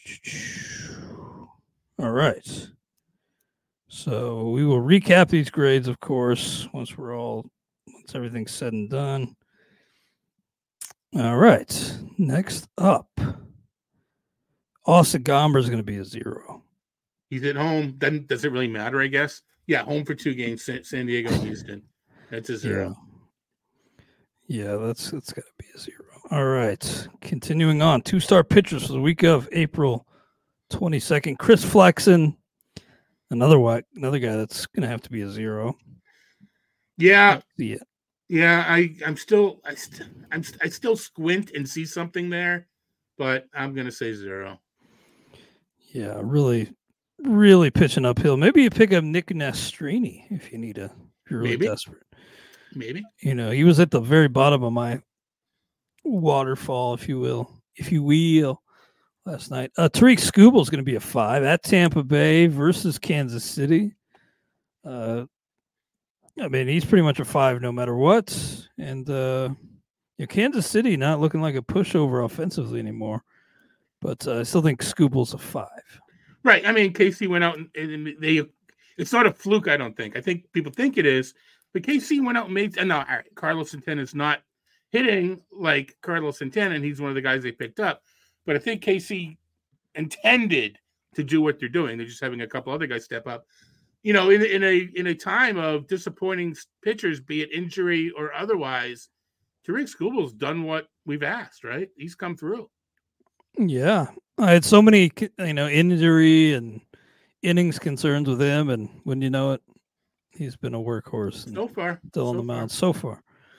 all right. So we will recap these grades, of course, once we're all, once everything's said and done. All right. Next up, Austin Gomber is going to be a zero. He's at home. Then does it really matter, I guess? Yeah, home for two games, San Diego and Houston. That's a zero. Yeah, yeah that's that's got to be a zero. All right. Continuing on. Two-star pitchers for the week of April twenty-second. Chris Flexen, another white, another guy that's going to have to be a zero. Yeah. Yeah. Yeah, I, I'm still I, st- I'm st- I still squint and see something there, but I'm going to say zero. Yeah, really, really pitching uphill. Maybe you pick up Nick Nastrini if you need a, if you're really Maybe. desperate. Maybe. You know, he was at the very bottom of my waterfall, if you will, if you will, last night. Uh, Tariq Skubal is going to be a five at Tampa Bay versus Kansas City. Uh, I mean, he's pretty much a five no matter what. And uh, you know, Kansas City not looking like a pushover offensively anymore. But uh, I still think Skubal's a five. Right. I mean, K C went out and, and they. It's not a fluke, I don't think. I think people think it is. But K C went out and made. And now, all right, Carlos Santana is not hitting like Carlos Santana, and he's one of the guys they picked up. But I think K C intended to do what they're doing. They're just having a couple other guys step up. You know, in, in a in a time of disappointing pitchers, be it injury or otherwise, Tariq Skubal's done what we've asked, right? He's come through. Yeah. I had so many, you know, injury and innings concerns with him, and when you know it, he's been a workhorse. So far. Still on so the mound far. so far.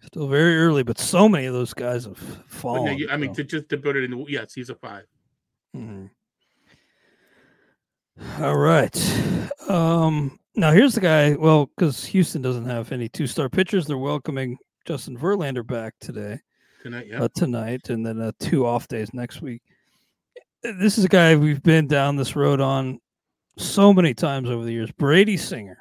Still very early, but so many of those guys have fallen. No, you, I mean, so. to just to put it in the yes, he's a five. Mm-hmm. All right. Um, now here's the guy. Well, because Houston doesn't have any two-star pitchers, they're welcoming Justin Verlander back today. Tonight, yeah. Uh, tonight, and then uh, two off days next week. This is a guy we've been down this road on so many times over the years. Brady Singer,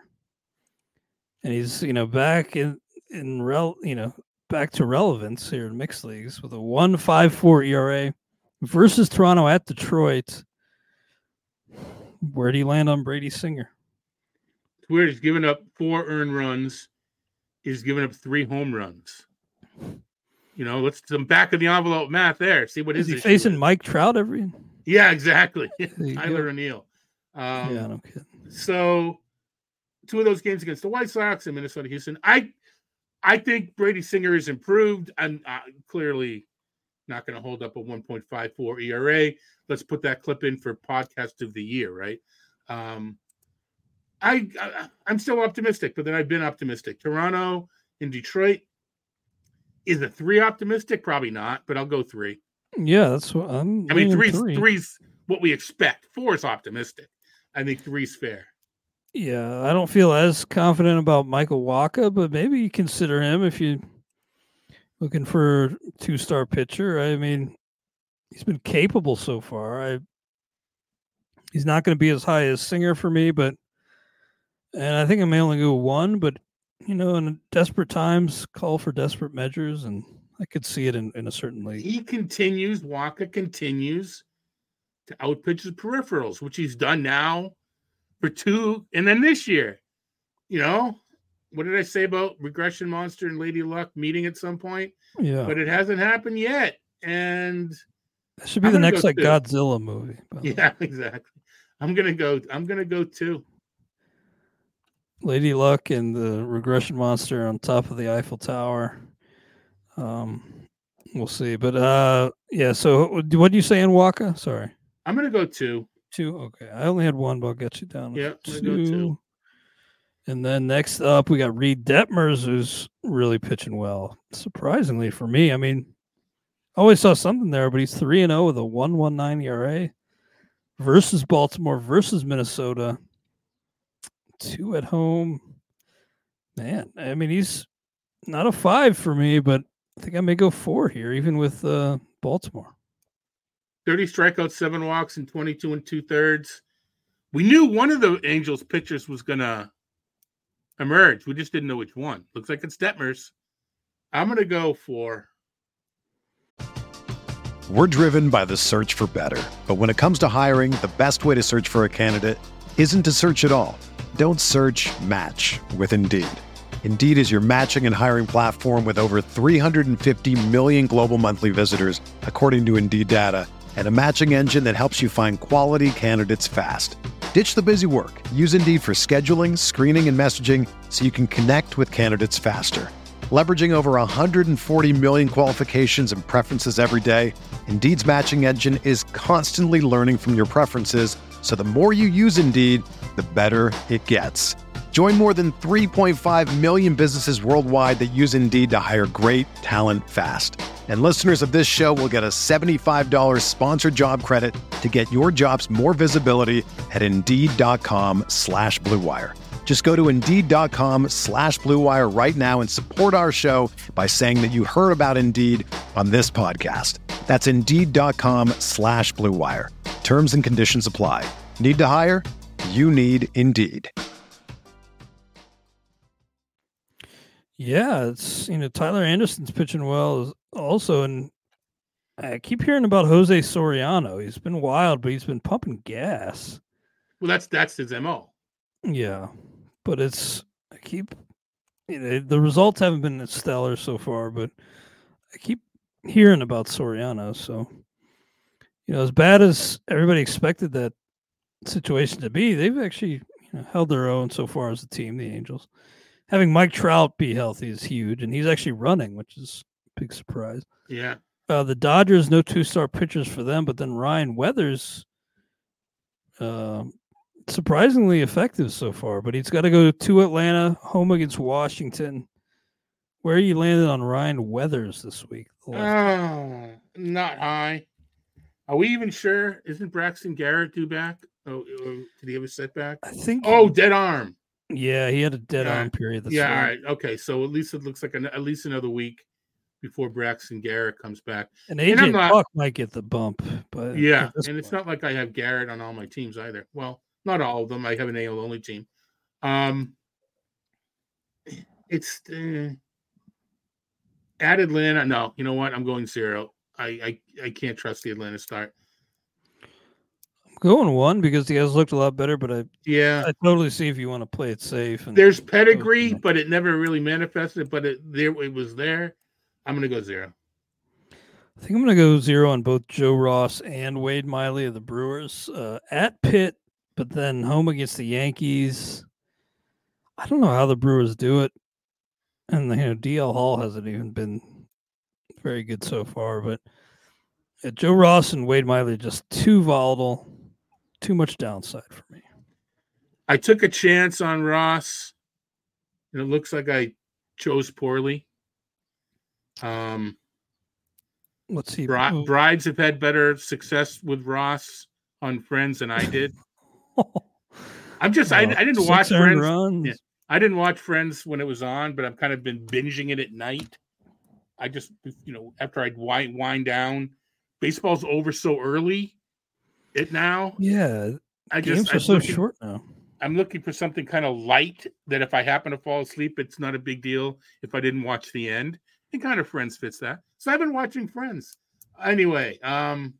and he's you know back in in rel you know back to relevance here in mixed leagues with a one point five four E R A versus Toronto at Detroit. Where do you land on Brady Singer? It's weird. He's given up four earned runs. He's given up three home runs. You know, let's some back of the envelope math there. See what is his he facing is. Mike Trout every? Yeah, exactly. Tyler go. O'Neill. Um, yeah, no kidding. So, two of those games against the White Sox and Minnesota, Houston. I, I think Brady Singer is improved. I'm uh, clearly not going to hold up a one point five four E R A. Let's put that clip in for podcast of the year, right? Um, I, I I'm still optimistic, but then I've been optimistic. Toronto and Detroit. Is a three optimistic? Probably not, but I'll go three. Yeah, that's what I'm. I mean, three's three. three's what we expect. Four is optimistic. I think three's fair. Yeah, I don't feel as confident about Michael Wacha, but maybe you consider him if you're looking for a two-star pitcher. I mean, he's been capable so far. I he's not going to be as high as Singer for me, but and I think I may only go one, but you know, in desperate times, call for desperate measures, and I could see it in, in a certain league. He continues, Wacha continues to outpitch his peripherals, which he's done now for two, and then this year. You know, what did I say about Regression Monster and Lady Luck meeting at some point? Yeah. But it hasn't happened yet. And that should be I'm the next like two. Godzilla movie. Yeah, exactly. I'm gonna go, I'm gonna go two. Lady Luck and the Regression Monster on top of the Eiffel Tower. Um, we'll see. But uh, yeah. So what do you say in Wacha? Sorry, I'm gonna go two. Two. Okay, I only had one, but I'll get you down. Yeah, two. I'm gonna go two. And then next up, we got Reed Detmers, who's really pitching well. Surprisingly for me, I mean, I always saw something there, but he's three and zero with a one one nine E R A versus Baltimore versus Minnesota. Two at home. Man, I mean, he's not a five for me, but I think I may go four here, even with uh, Baltimore. thirty strikeouts, seven walks, and twenty-two and two-thirds. We knew one of the Angels pitchers was going to emerge. We just didn't know which one. Looks like it's Detmers. I'm going to go for... We're driven by the search for better. But when it comes to hiring, the best way to search for a candidate isn't to search at all. Don't search, match with Indeed. Indeed is your matching and hiring platform with over three hundred fifty million global monthly visitors, according to Indeed data, and a matching engine that helps you find quality candidates fast. Ditch the busy work. Use Indeed for scheduling, screening, and messaging so you can connect with candidates faster. Leveraging over one hundred forty million qualifications and preferences every day, Indeed's matching engine is constantly learning from your preferences, so the more you use Indeed, the better it gets. Join more than three point five million businesses worldwide that use Indeed to hire great talent fast. And listeners of this show will get a seventy-five dollars sponsored job credit to get your jobs more visibility at Indeed.com slash Blue Wire. Just go to Indeed.com slash Blue Wire right now and support our show by saying that you heard about Indeed on this podcast. That's Indeed.com slash Blue Wire. Terms and conditions apply. Need to hire? You need Indeed. Yeah, it's, you know, Tyler Anderson's pitching well also, and I keep hearing about Jose Soriano. He's been wild, but he's been pumping gas. Well, that's that's his M O. Yeah, but it's, I keep, you know, the results haven't been stellar so far, but I keep hearing about Soriano. So, you know, as bad as everybody expected that situation to be, they've actually, you know, held their own so far as a team, the Angels. Having Mike Trout be healthy is huge, and he's actually running, which is a big surprise. Yeah. Uh, the Dodgers, no two-star pitchers for them, but then Ryan Weathers, uh, surprisingly effective so far. But he's got to go to Atlanta, home against Washington, Where you landed on Ryan Weathers this week? Oh, not high. Are we even sure? Isn't Braxton Garrett due back? Oh, did he have a setback? I think. Oh, he, dead arm. Yeah, he had a dead yeah. arm period. This yeah, week. all right. Okay, so at least it looks like an, at least another week before Braxton Garrett comes back. And A J and not, Buck might get the bump, but yeah, and point. It's not like I have Garrett on all my teams either. Well, not all of them. I have an A L only team. Um, it's uh, at Atlanta. No, you know what? I'm going zero. I, I I can't trust the Atlanta start. I'm going one because the guys looked a lot better, but I yeah I totally see if you want to play it safe. And there's pedigree, but it never really manifested. But it there it was there. I'm gonna go zero. I think I'm gonna go zero on both Joe Ross and Wade Miley of the Brewers uh, at Pitt, but then home against the Yankees. I don't know how the Brewers do it, and you know D L Hall hasn't even been very good so far. But uh, Joe Ross and Wade Miley are just too volatile, too much downside for me. I took a chance on Ross, and it looks like I chose poorly. Um, let's see. Bri- brides have had better success with Ross on Friends than I did. I'm just, oh, I, I didn't watch Friends. Yeah, I didn't watch Friends when it was on, but I've kind of been binging it at night. I just, you know, after I'd wind, wind down, baseball's over so early. It now, yeah, I games just, are I'm so looking, short now. I'm looking for something kind of light that if I happen to fall asleep, it's not a big deal if I didn't watch the end. And kind of Friends fits that. So I've been watching Friends. Anyway, um,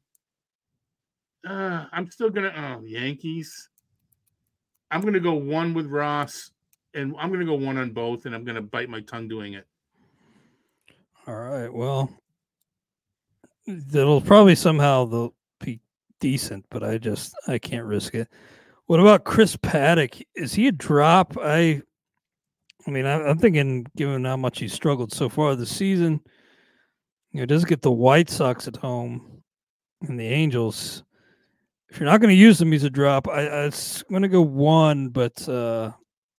uh, I'm still gonna oh Yankees. I'm gonna go one with Ross, and I'm gonna go one on both, and I'm gonna bite my tongue doing it. All right. Well, that'll probably somehow they'll be decent, but I just I can't risk it. What about Chris Paddock? Is he a drop? I, I mean, I, I'm thinking, given how much he's struggled so far this season, you know, does get the White Sox at home and the Angels. If you're not going to use him, he's a drop. I, I was going to go one, but uh,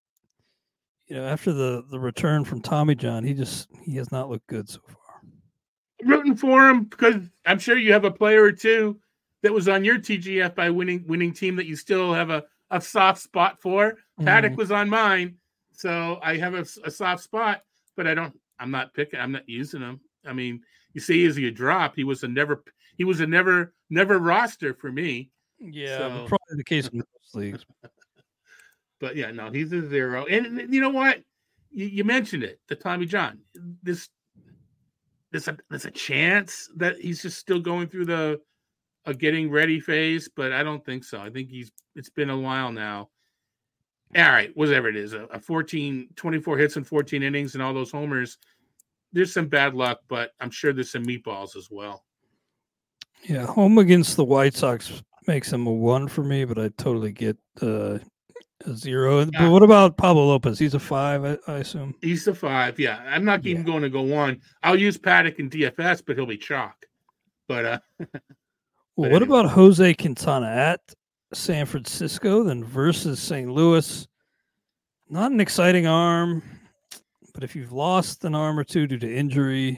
you know, after the, the return from Tommy John, he just he has not looked good so far. Rooting for him because I'm sure you have a player or two that was on your T G F I winning winning team that you still have a, a soft spot for. Mm. Paddock was on mine, so I have a, a soft spot, but I don't. I'm not picking. I'm not using him. I mean, you say is he a drop? He was a never. He was a never never roster for me. Yeah, so. Probably the case in most leagues. But yeah, no, he's a zero. And you know what? You, you mentioned it, the Tommy John. This, there's a there's a chance that he's just still going through the a getting ready phase, but I don't think so. I think he's it's been a while now. All right, whatever it is, a, a fourteen, twenty-four hits in fourteen innings and all those homers. There's some bad luck, but I'm sure there's some meatballs as well. Yeah, home against the White Sox makes him a one for me, but I totally get uh, a zero. Yeah. But what about Pablo Lopez? He's a five, I, I assume. He's a five, yeah. I'm not even yeah. going to go one. I'll use Paddock in D F S, but he'll be chalk. But uh well, what anyway. about Jose Quintana at San Francisco, then versus Saint Louis? Not an exciting arm, but if you've lost an arm or two due to injury,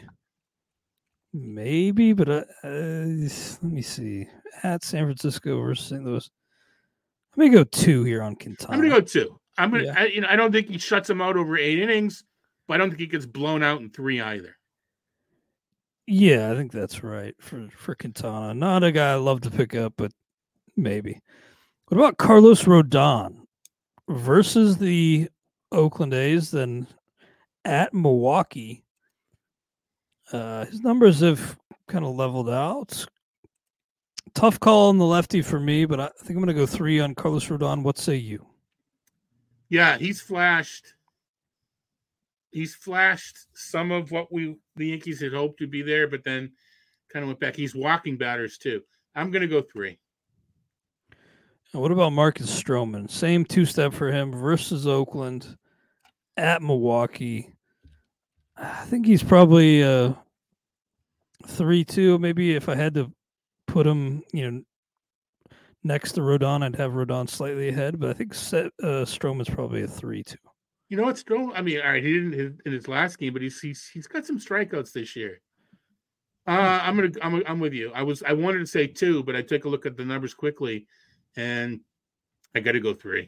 maybe. But uh, uh, let me see. At San Francisco versus Saint Louis, let me go two here on Quintana. I'm gonna go two. I'm gonna. Yeah. I, you know, I don't think he shuts him out over eight innings, but I don't think he gets blown out in three either. Yeah, I think that's right for, for Quintana. Not a guy I love to pick up, but maybe. What about Carlos Rodon versus the Oakland A's, then at Milwaukee? Uh, his numbers have kind of leveled out. Tough call on the lefty for me, but I think I'm going to go three on Carlos Rodon. What say you? Yeah, he's flashed. He's flashed some of what we the Yankees had hoped to be there, but then kind of went back. He's walking batters too. I'm going to go three. And what about Marcus Stroman? Same two-step for him versus Oakland at Milwaukee. I think he's probably uh, three two. Maybe if I had to put him, you know, next to Rodon, I'd have Rodon slightly ahead, but I think set, uh, Stroman's probably a three two. You know what's still? I mean, all right, he didn't in his last game, but he's he's he's got some strikeouts this year. Uh, I'm gonna I'm I'm with you. I was I wanted to say two, but I took a look at the numbers quickly, and I got to go three.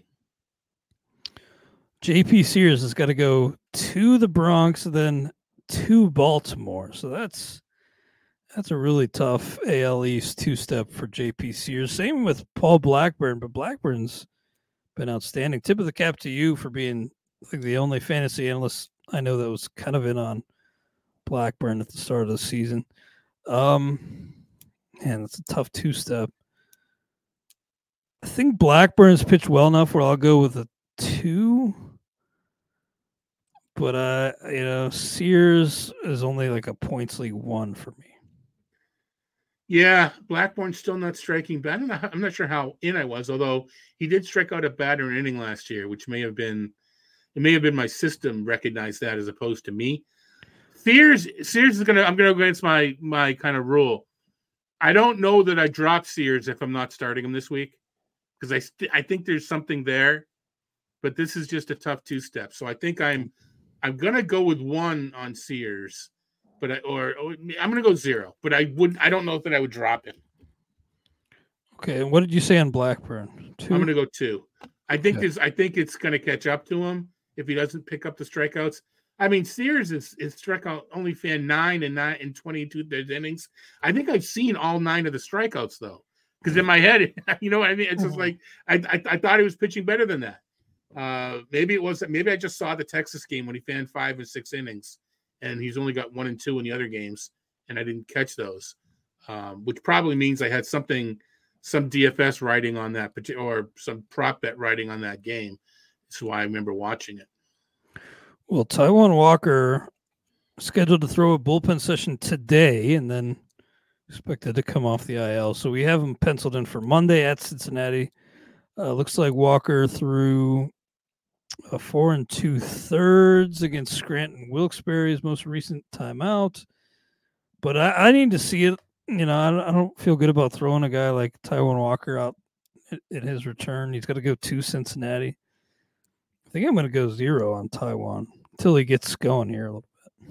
J P Sears has got to go to the Bronx, then to Baltimore. So that's that's a really tough A L East two-step for J P Sears. Same with Paul Blackburn, but Blackburn's been outstanding. Tip of the cap to you for being like the only fantasy analyst I know that was kind of in on Blackburn at the start of the season. Um, man, it's a tough two-step. I think Blackburn's pitched well enough where I'll go with a two. But, uh, you know, Sears is only like a points league one for me. Yeah, Blackburn's still not striking. But I don't know. I'm not sure how in I was, although he did strike out a batter in inning last year, which may have been it may have been my system recognized that as opposed to me. Sears, Sears is gonna. I'm gonna go against my my kind of rule. I don't know that I drop Sears if I'm not starting him this week because I st- I think there's something there, but this is just a tough two step. So I think I'm. I'm gonna go with one on Sears, but I, or, or I'm gonna go zero. But I would I don't know that I would drop him. Okay, and what did you say on Blackburn? Two? I'm gonna go two. I think okay. this. I think it's gonna catch up to him if he doesn't pick up the strikeouts. I mean, Sears is is strikeout only fan nine and nine and twenty-two innings. I think I've seen all nine of the strikeouts though, because in my head, you know what I mean. It's just like I, I I thought he was pitching better than that. Uh, maybe it was maybe I just saw the Texas game when he fanned five and six innings, and he's only got one and two in the other games, and I didn't catch those, um, which probably means I had something, some D F S writing on that, or some prop bet writing on that game. That's why I remember watching it. Well, Taijuan Walker scheduled to throw a bullpen session today, and then expected to come off the I L. So we have him penciled in for Monday at Cincinnati. Uh, looks like Walker threw a four and two thirds against Scranton Wilkes-Barre, his most recent timeout. But I, I need to see it. You know, I don't, I don't feel good about throwing a guy like Taijuan Walker out in his return. He's got to go to Cincinnati. I think I'm going to go zero on Taijuan until he gets going here a little bit.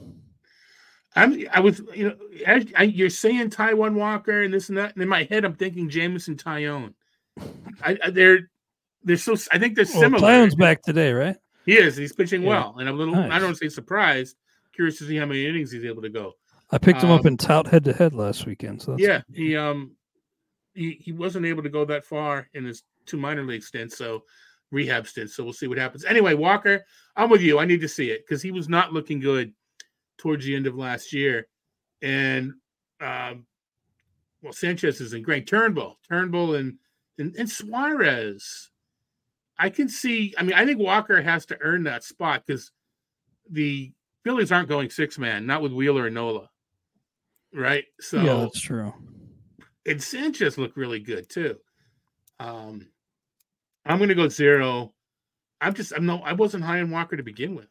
I'm, I was, you know, I, I, you're saying Taijuan Walker and this and that, and in my head I'm thinking Jameson Taillon. I, I they're they're so I think they're similar. Well, Taillon's back today, right? He is. He's pitching yeah. well, and I'm a little. Nice. I don't want to say surprised. Curious to see how many innings he's able to go. I picked him um, up in tout head to head last weekend. So that's yeah, he um he he wasn't able to go that far in his two minor league stints, so rehab stints. So we'll see what happens. Anyway, Walker, I'm with you. I need to see it because he was not looking good towards the end of last year, and um, well, Sanchez isn't great. Turnbull, Turnbull, and And, and Suarez, I can see. I mean, I think Walker has to earn that spot because the Phillies aren't going six man, not with Wheeler and Nola, right? So yeah, that's true. And Sanchez looked really good too. Um, I'm going to go zero. I'm just. I'm no. I wasn't high on Walker to begin with.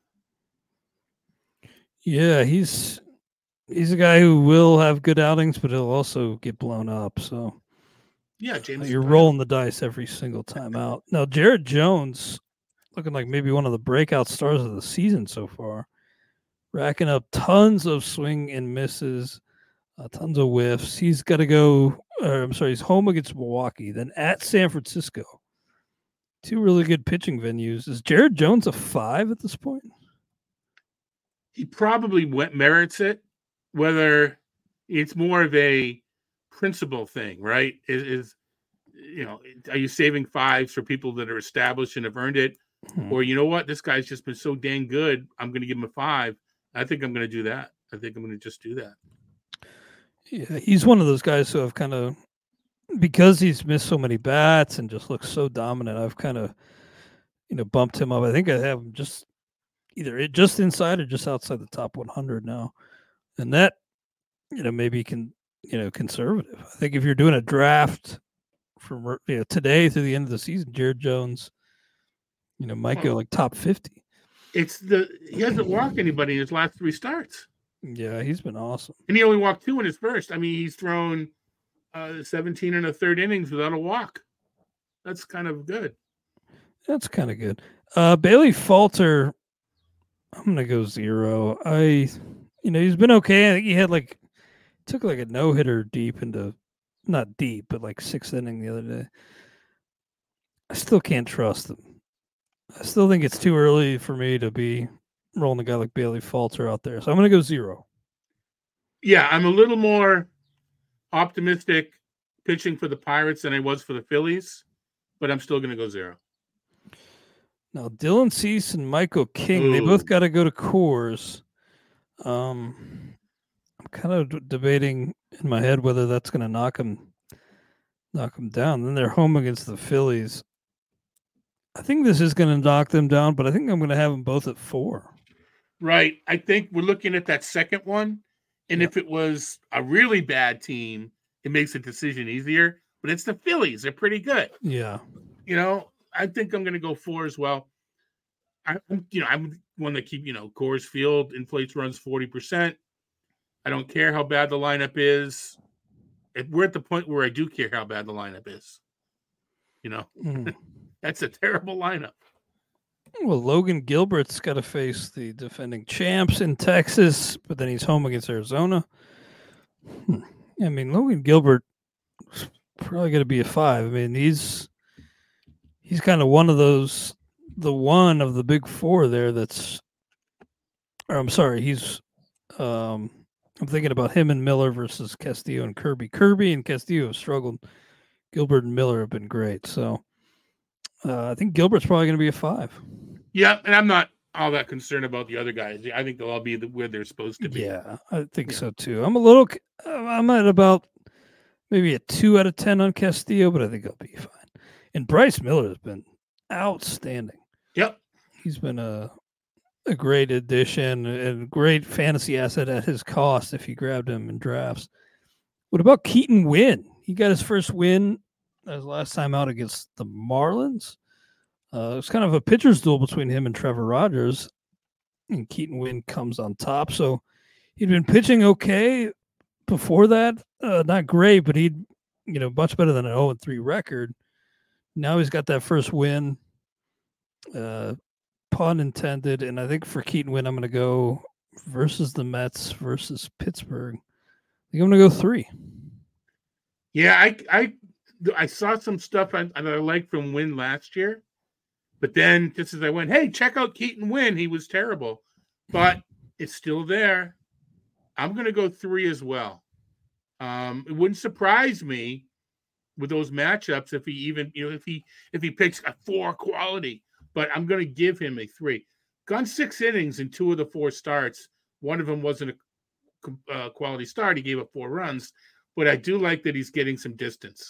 Yeah, he's he's a guy who will have good outings, but he'll also get blown up. So. Yeah, James. You're rolling the dice every single time out. Now, Jared Jones, looking like maybe one of the breakout stars of the season so far, racking up tons of swing and misses, uh, tons of whiffs. He's got to go. Uh, I'm sorry, he's home against Milwaukee, then at San Francisco. Two really good pitching venues. Is Jared Jones a five at this point? He probably went, merits it. Whether it's more of a principle thing, right? Is, is you know, are you saving fives for people that are established and have earned it, hmm. or you know what, this guy's just been so dang good, I'm going to give him a five. I think I'm going to do that. I think I'm going to just do that. Yeah, he's one of those guys who have kind of, because he's missed so many bats and just looks so dominant, I've kind of, you know, bumped him up. I think I have him just either just inside or just outside the top one hundred now, and that, you know, maybe can. You know, conservative. I think if you're doing a draft from you know, today through the end of the season, Jared Jones, you know, might well, go like top fifty. It's the he hasn't walked anybody in his last three starts. Yeah, he's been awesome, and he only walked two in his first. I mean, he's thrown uh, seventeen and a third innings without a walk. That's kind of good. That's kind of good. Uh, Bailey Falter I'm gonna go zero. I, you know, he's been okay. I think he had like took like a no hitter deep into, not deep, but like sixth inning the other day. I still can't trust him. I still think it's too early for me to be rolling a guy like Bailey Falter out there. So I'm gonna go zero. Yeah, I'm a little more optimistic pitching for the Pirates than I was for the Phillies, but I'm still gonna go zero. Now, Dylan Cease and Michael King, Ooh. they both got to go to Coors. Um, I'm kind of d- debating in my head whether that's going to knock them, knock them down. Then they're home against the Phillies. I think this is going to knock them down, but I think I'm going to have them both at four. Right. I think we're looking at that second one, and Yep. if it was a really bad team, it makes the decision easier. But it's the Phillies; they're pretty good. Yeah. You know, I think I'm going to go four as well. I, I'm, you know, I'm one that keep, you know, Coors Field inflates runs forty percent. I don't care how bad the lineup is. If we're at the point where I do care how bad the lineup is. You know, Mm. that's a terrible lineup. Well, Logan Gilbert's got to face the defending champs in Texas, but then he's home against Arizona. Hmm. I mean, Logan Gilbert is probably going to be a five. I mean, he's he's kind of one of those, the one of the big four there that's, or I'm sorry, he's, um, I'm thinking about him and Miller versus Castillo and Kirby. Kirby and Castillo have struggled. Gilbert and Miller have been great. So uh, I think Gilbert's probably going to be a five. Yeah, and I'm not all that concerned about the other guys. I think they'll all be the, where they're supposed to be. Yeah, I think Yeah. so too. I'm a little, I'm at about maybe a two out of ten on Castillo, but I think I'll be fine. And Bryce Miller has been outstanding. Yep. He's been a a great addition and a great fantasy asset at his cost if you grabbed him in drafts. What about Keaton Winn? He got his first win his last time out against the Marlins. Uh, it was kind of a pitcher's duel between him and Trevor Rogers, and Keaton Winn comes on top. So he'd been pitching okay before that, uh, not great, but he'd, you know, much better than an oh and three record. Now he's got that first win, uh, pun intended. And I think for Keaton Winn, I'm going to go versus the Mets versus Pittsburgh. I think I'm going to go three. Yeah, I I I saw some stuff I, that I liked from Winn last year, but then just as I went, hey, check out Keaton Winn, he was terrible, but it's still there. I'm going to go three as well. Um, it wouldn't surprise me with those matchups if he even, you know, if he if he picks a four quality, but I'm going to give him a three. Gone six innings in two of the four starts. One of them wasn't a uh, quality start. He gave up four runs, but I do like that he's getting some distance.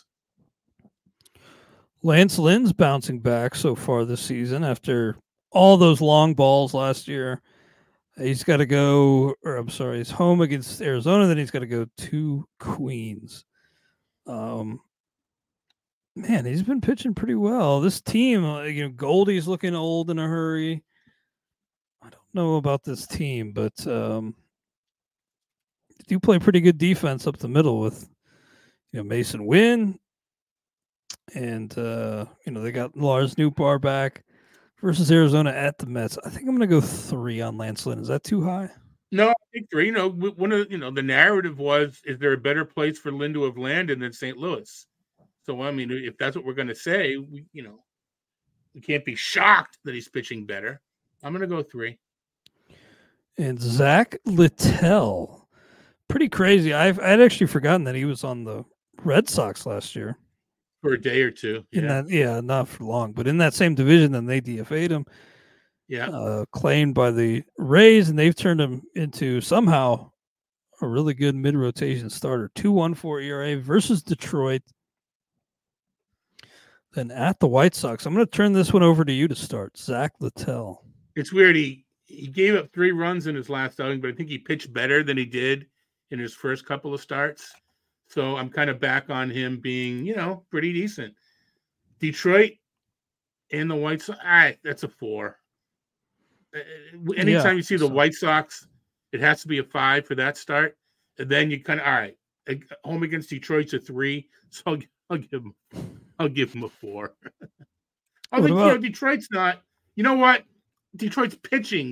Lance Lynn's bouncing back so far this season after all those long balls last year. He's got to go, or I'm sorry, he's home against Arizona. Then he's got to go to Queens. Um, man, he's been pitching pretty well. This team, uh, you know, Goldie's looking old in a hurry. I don't know about this team, but um, they do play pretty good defense up the middle with, you know, Mason Wynn, and uh, you know they got Lars Nootbaar back versus Arizona at the Mets. I think I'm going to go three on Lance Lynn. Is that too high? No, I think three. You know, one of you know the narrative was, is there a better place for Lynn to have landed than Saint Louis? So I mean, if that's what we're going to say, we you know we can't be shocked that he's pitching better. I'm going to go three. And Zach Littell, pretty crazy. I've I'd actually forgotten that he was on the Red Sox last year. For a day or two. In Yeah. that, yeah, not for long, but in that same division, then they D F A'd him. Yeah. Uh, claimed by the Rays, and they've turned him into somehow a really good mid-rotation starter. two point one four E R A versus Detroit. Then at the White Sox. I'm going to turn this one over to you to start. Zach Littell. It's weird. He he gave up three runs in his last outing, but I think he pitched better than he did in his first couple of starts. So I'm kind of back on him being, you know, pretty decent. Detroit and the White Sox, all right, that's a four. Anytime Yeah, you see the so. White Sox, it has to be a five for that start. And then you kind of, all right, home against Detroit's a three. So I'll, I'll give him, I'll give him a four. I think, you know, Detroit's not, you know what? Detroit's pitching is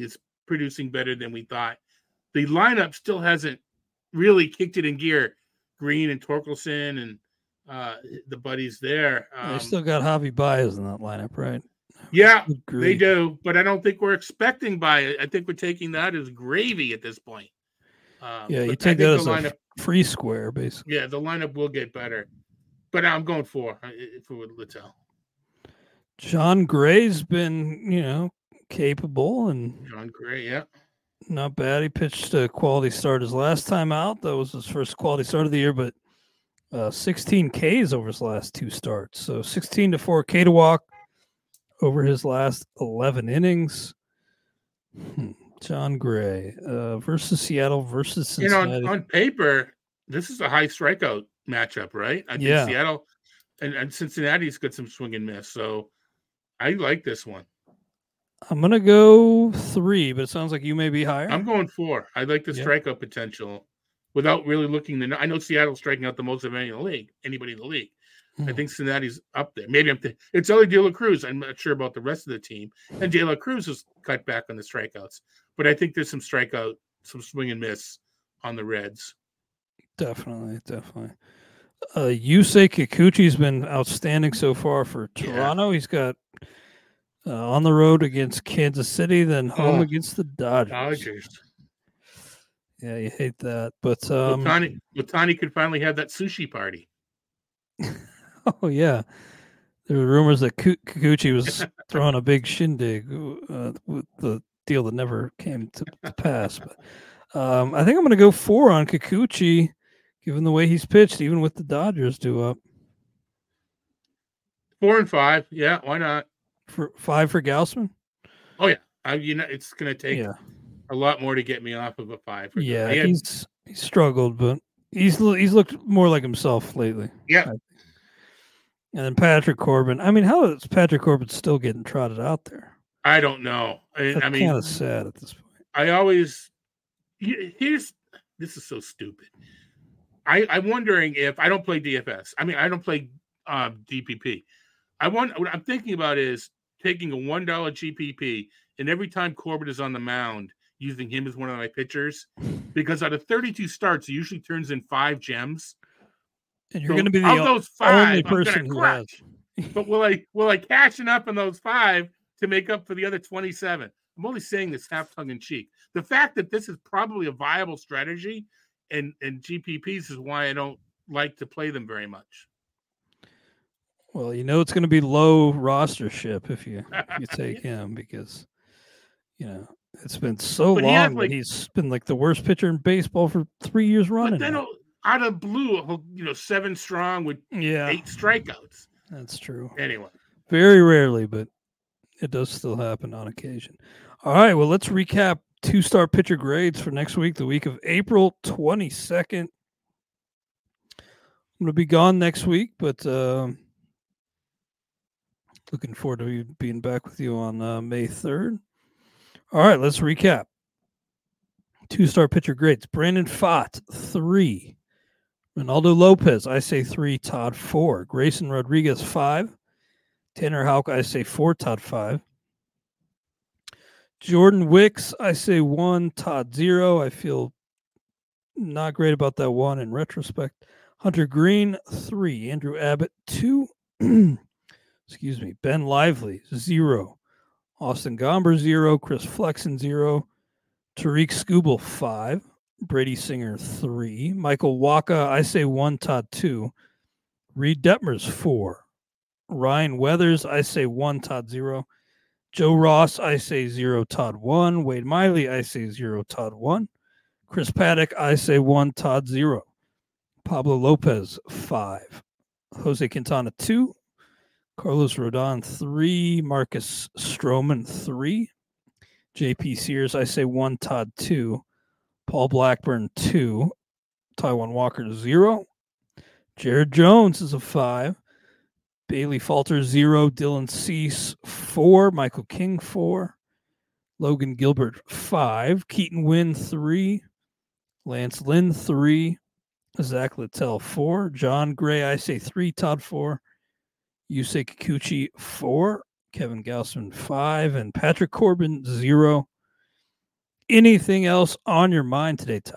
producing better than we thought. The lineup still hasn't really kicked it in gear. Green and Torkelson and uh, the buddies there. Um, they still got Javi Baez in that lineup, right? Yeah, they do, but I don't think we're expecting Baez. I think we're taking that as gravy at this point. Um, yeah, you take that as lineup, a free square, basically. Yeah, the lineup will get better, but I'm going for if it would Littell. John Gray's been, you know, capable and John Gray, yeah, not bad. He pitched a quality start his last time out. That was his first quality start of the year, but uh, sixteen Ks over his last two starts. So sixteen to four K to walk over his last eleven innings. Hmm. John Gray uh, versus Seattle versus Cincinnati. You know, on, on paper, this is a high strikeout matchup, right? I think yeah. Seattle and, and Cincinnati's got some swing and miss, so I like this one. I'm going to go three, but it sounds like you may be higher. I'm going four. I like the yeah. strikeout potential without really looking. To, I know Seattle's striking out the most of any in the league, anybody in the league. Hmm. I think Cincinnati's up there. Maybe I'm th- it's Ellie De La Cruz. I'm not sure about the rest of the team. And De La Cruz has cut back on the strikeouts. But I think there's some strikeout, some swing and miss on the Reds. Definitely, definitely. Uh, Yusei Kikuchi's been outstanding so far for Toronto. Yeah. He's got uh, on the road against Kansas City, then home oh, against the Dodgers. Dodgers. Yeah, you hate that. But um, Ohtani, Ohtani could finally have that sushi party. Oh, yeah. There were rumors that Kikuchi was throwing a big shindig uh, with the deal that never came to, to pass. But um, I think I'm going to go four on Kikuchi, given the way he's pitched, even with the Dodgers due up. Four and five. Yeah, why not? For five for Gausman? Oh, yeah. I, you know, it's going to take yeah. a lot more to get me off of a five. For yeah, had, he's he's struggled, but he's he's looked more like himself lately. Yeah. And then Patrick Corbin. I mean, how is Patrick Corbin still getting trotted out there? I don't know. I, That's I mean, kind of sad at this point. I always here's this is so stupid. I, I'm wondering if I don't play D F S. I mean, I don't play um, D P P. I want what I'm thinking about is taking a one dollar G P P and every time Corbin is on the mound, using him as one of my pitchers, because out of thirty-two starts, he usually turns in five gems. And you're so going to be the o- those five, only person who has. But will I will I cash enough on those five to make up for the other twenty-seven? I'm only saying this half tongue in cheek. The fact that this is probably a viable strategy and, and G P Ps is why I don't like to play them very much. Well, you know it's going to be low rostership if you if you take him because you know it's been so but long he like, that he's been like the worst pitcher in baseball for three years running. But then out of blue, you know, seven strong with yeah. eight strikeouts. That's true. Anyway. Very rarely, but it does still happen on occasion. All right, well, let's recap two-star pitcher grades for next week, the week of April twenty-second. I'm going to be gone next week, but um, looking forward to being back with you on uh, May third. All right, let's recap. Two-star pitcher grades. Brandon Pfaadt, three. Ronaldo Lopez, I say three, Todd four. Grayson Rodriguez, five. Tanner Houck, I say four, Todd five. Jordan Wicks, I say one, Todd zero. I feel not great about that one in retrospect. Hunter Green, three. Andrew Abbott, two. Excuse me. Ben Lively, zero. Austin Gomber, zero. Chris Flexen, zero. Tariq Skubal, five. Brady Singer, three. Michael Wacha, I say one, Todd two. Reed Detmers, four. Ryan Weathers, I say one, Todd zero. Joe Ross, I say zero, Todd one. Wade Miley, I say zero, Todd one. Chris Paddock, I say one, Todd zero. Pablo Lopez, five. Jose Quintana, two. Carlos Rodon, three. Marcus Stroman, three. J P Sears, I say one, Todd two. Paul Blackburn, two. Taijuan Walker, zero. Jared Jones is a five. Bailey Falter, zero. Dylan Cease, four. Michael King, four. Logan Gilbert, five. Keaton Wynn, three. Lance Lynn, three. Zach Littell, four. John Gray, I say three. Todd, four. Yusei Kikuchi, four. Kevin Gausman, five. And Patrick Corbin, zero. anything else on your mind today, Todd?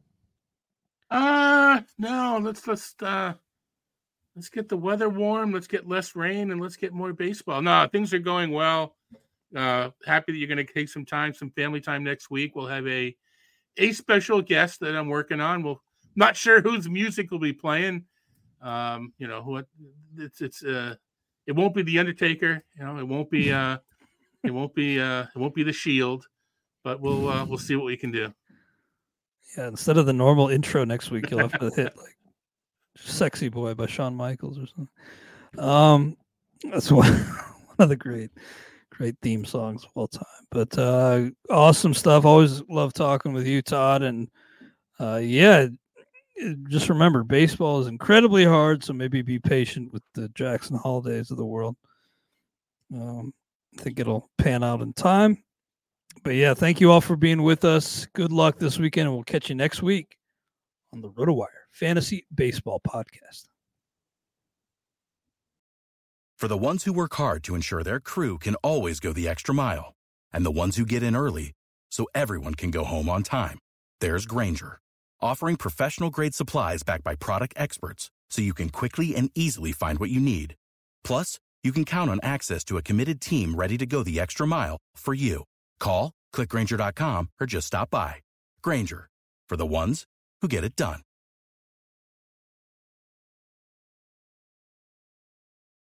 Uh no, let's let's uh let's get the weather warm, let's get less rain, and let's get more baseball. No, things are going well. Uh happy that you're gonna take some time, some family time next week. We'll have a a special guest that I'm working on. We'll not sure whose music will be playing. Um, you know, what it's it's uh it won't be the Undertaker, you know, it won't be uh it won't be uh it won't be the Shield, but we'll uh, we'll see what we can do. Yeah, instead of the normal intro next week, you'll have to hit like "Sexy Boy" by Shawn Michaels or something. Um, that's one, one of the great, great theme songs of all time. But uh, awesome stuff. Always love talking with you, Todd. And uh, yeah, just remember, baseball is incredibly hard, so maybe be patient with the Jackson Holidays of the world. Um, I think it'll pan out in time. But yeah, thank you all for being with us. Good luck this weekend, and we'll catch you next week on the RotoWire Fantasy Baseball Podcast. For the ones who work hard to ensure their crew can always go the extra mile, and the ones who get in early so everyone can go home on time, there's Grainger, offering professional-grade supplies backed by product experts so you can quickly and easily find what you need. Plus, you can count on access to a committed team ready to go the extra mile for you. Call, click Grainger dot com, or just stop by. Grainger, for the ones who get it done.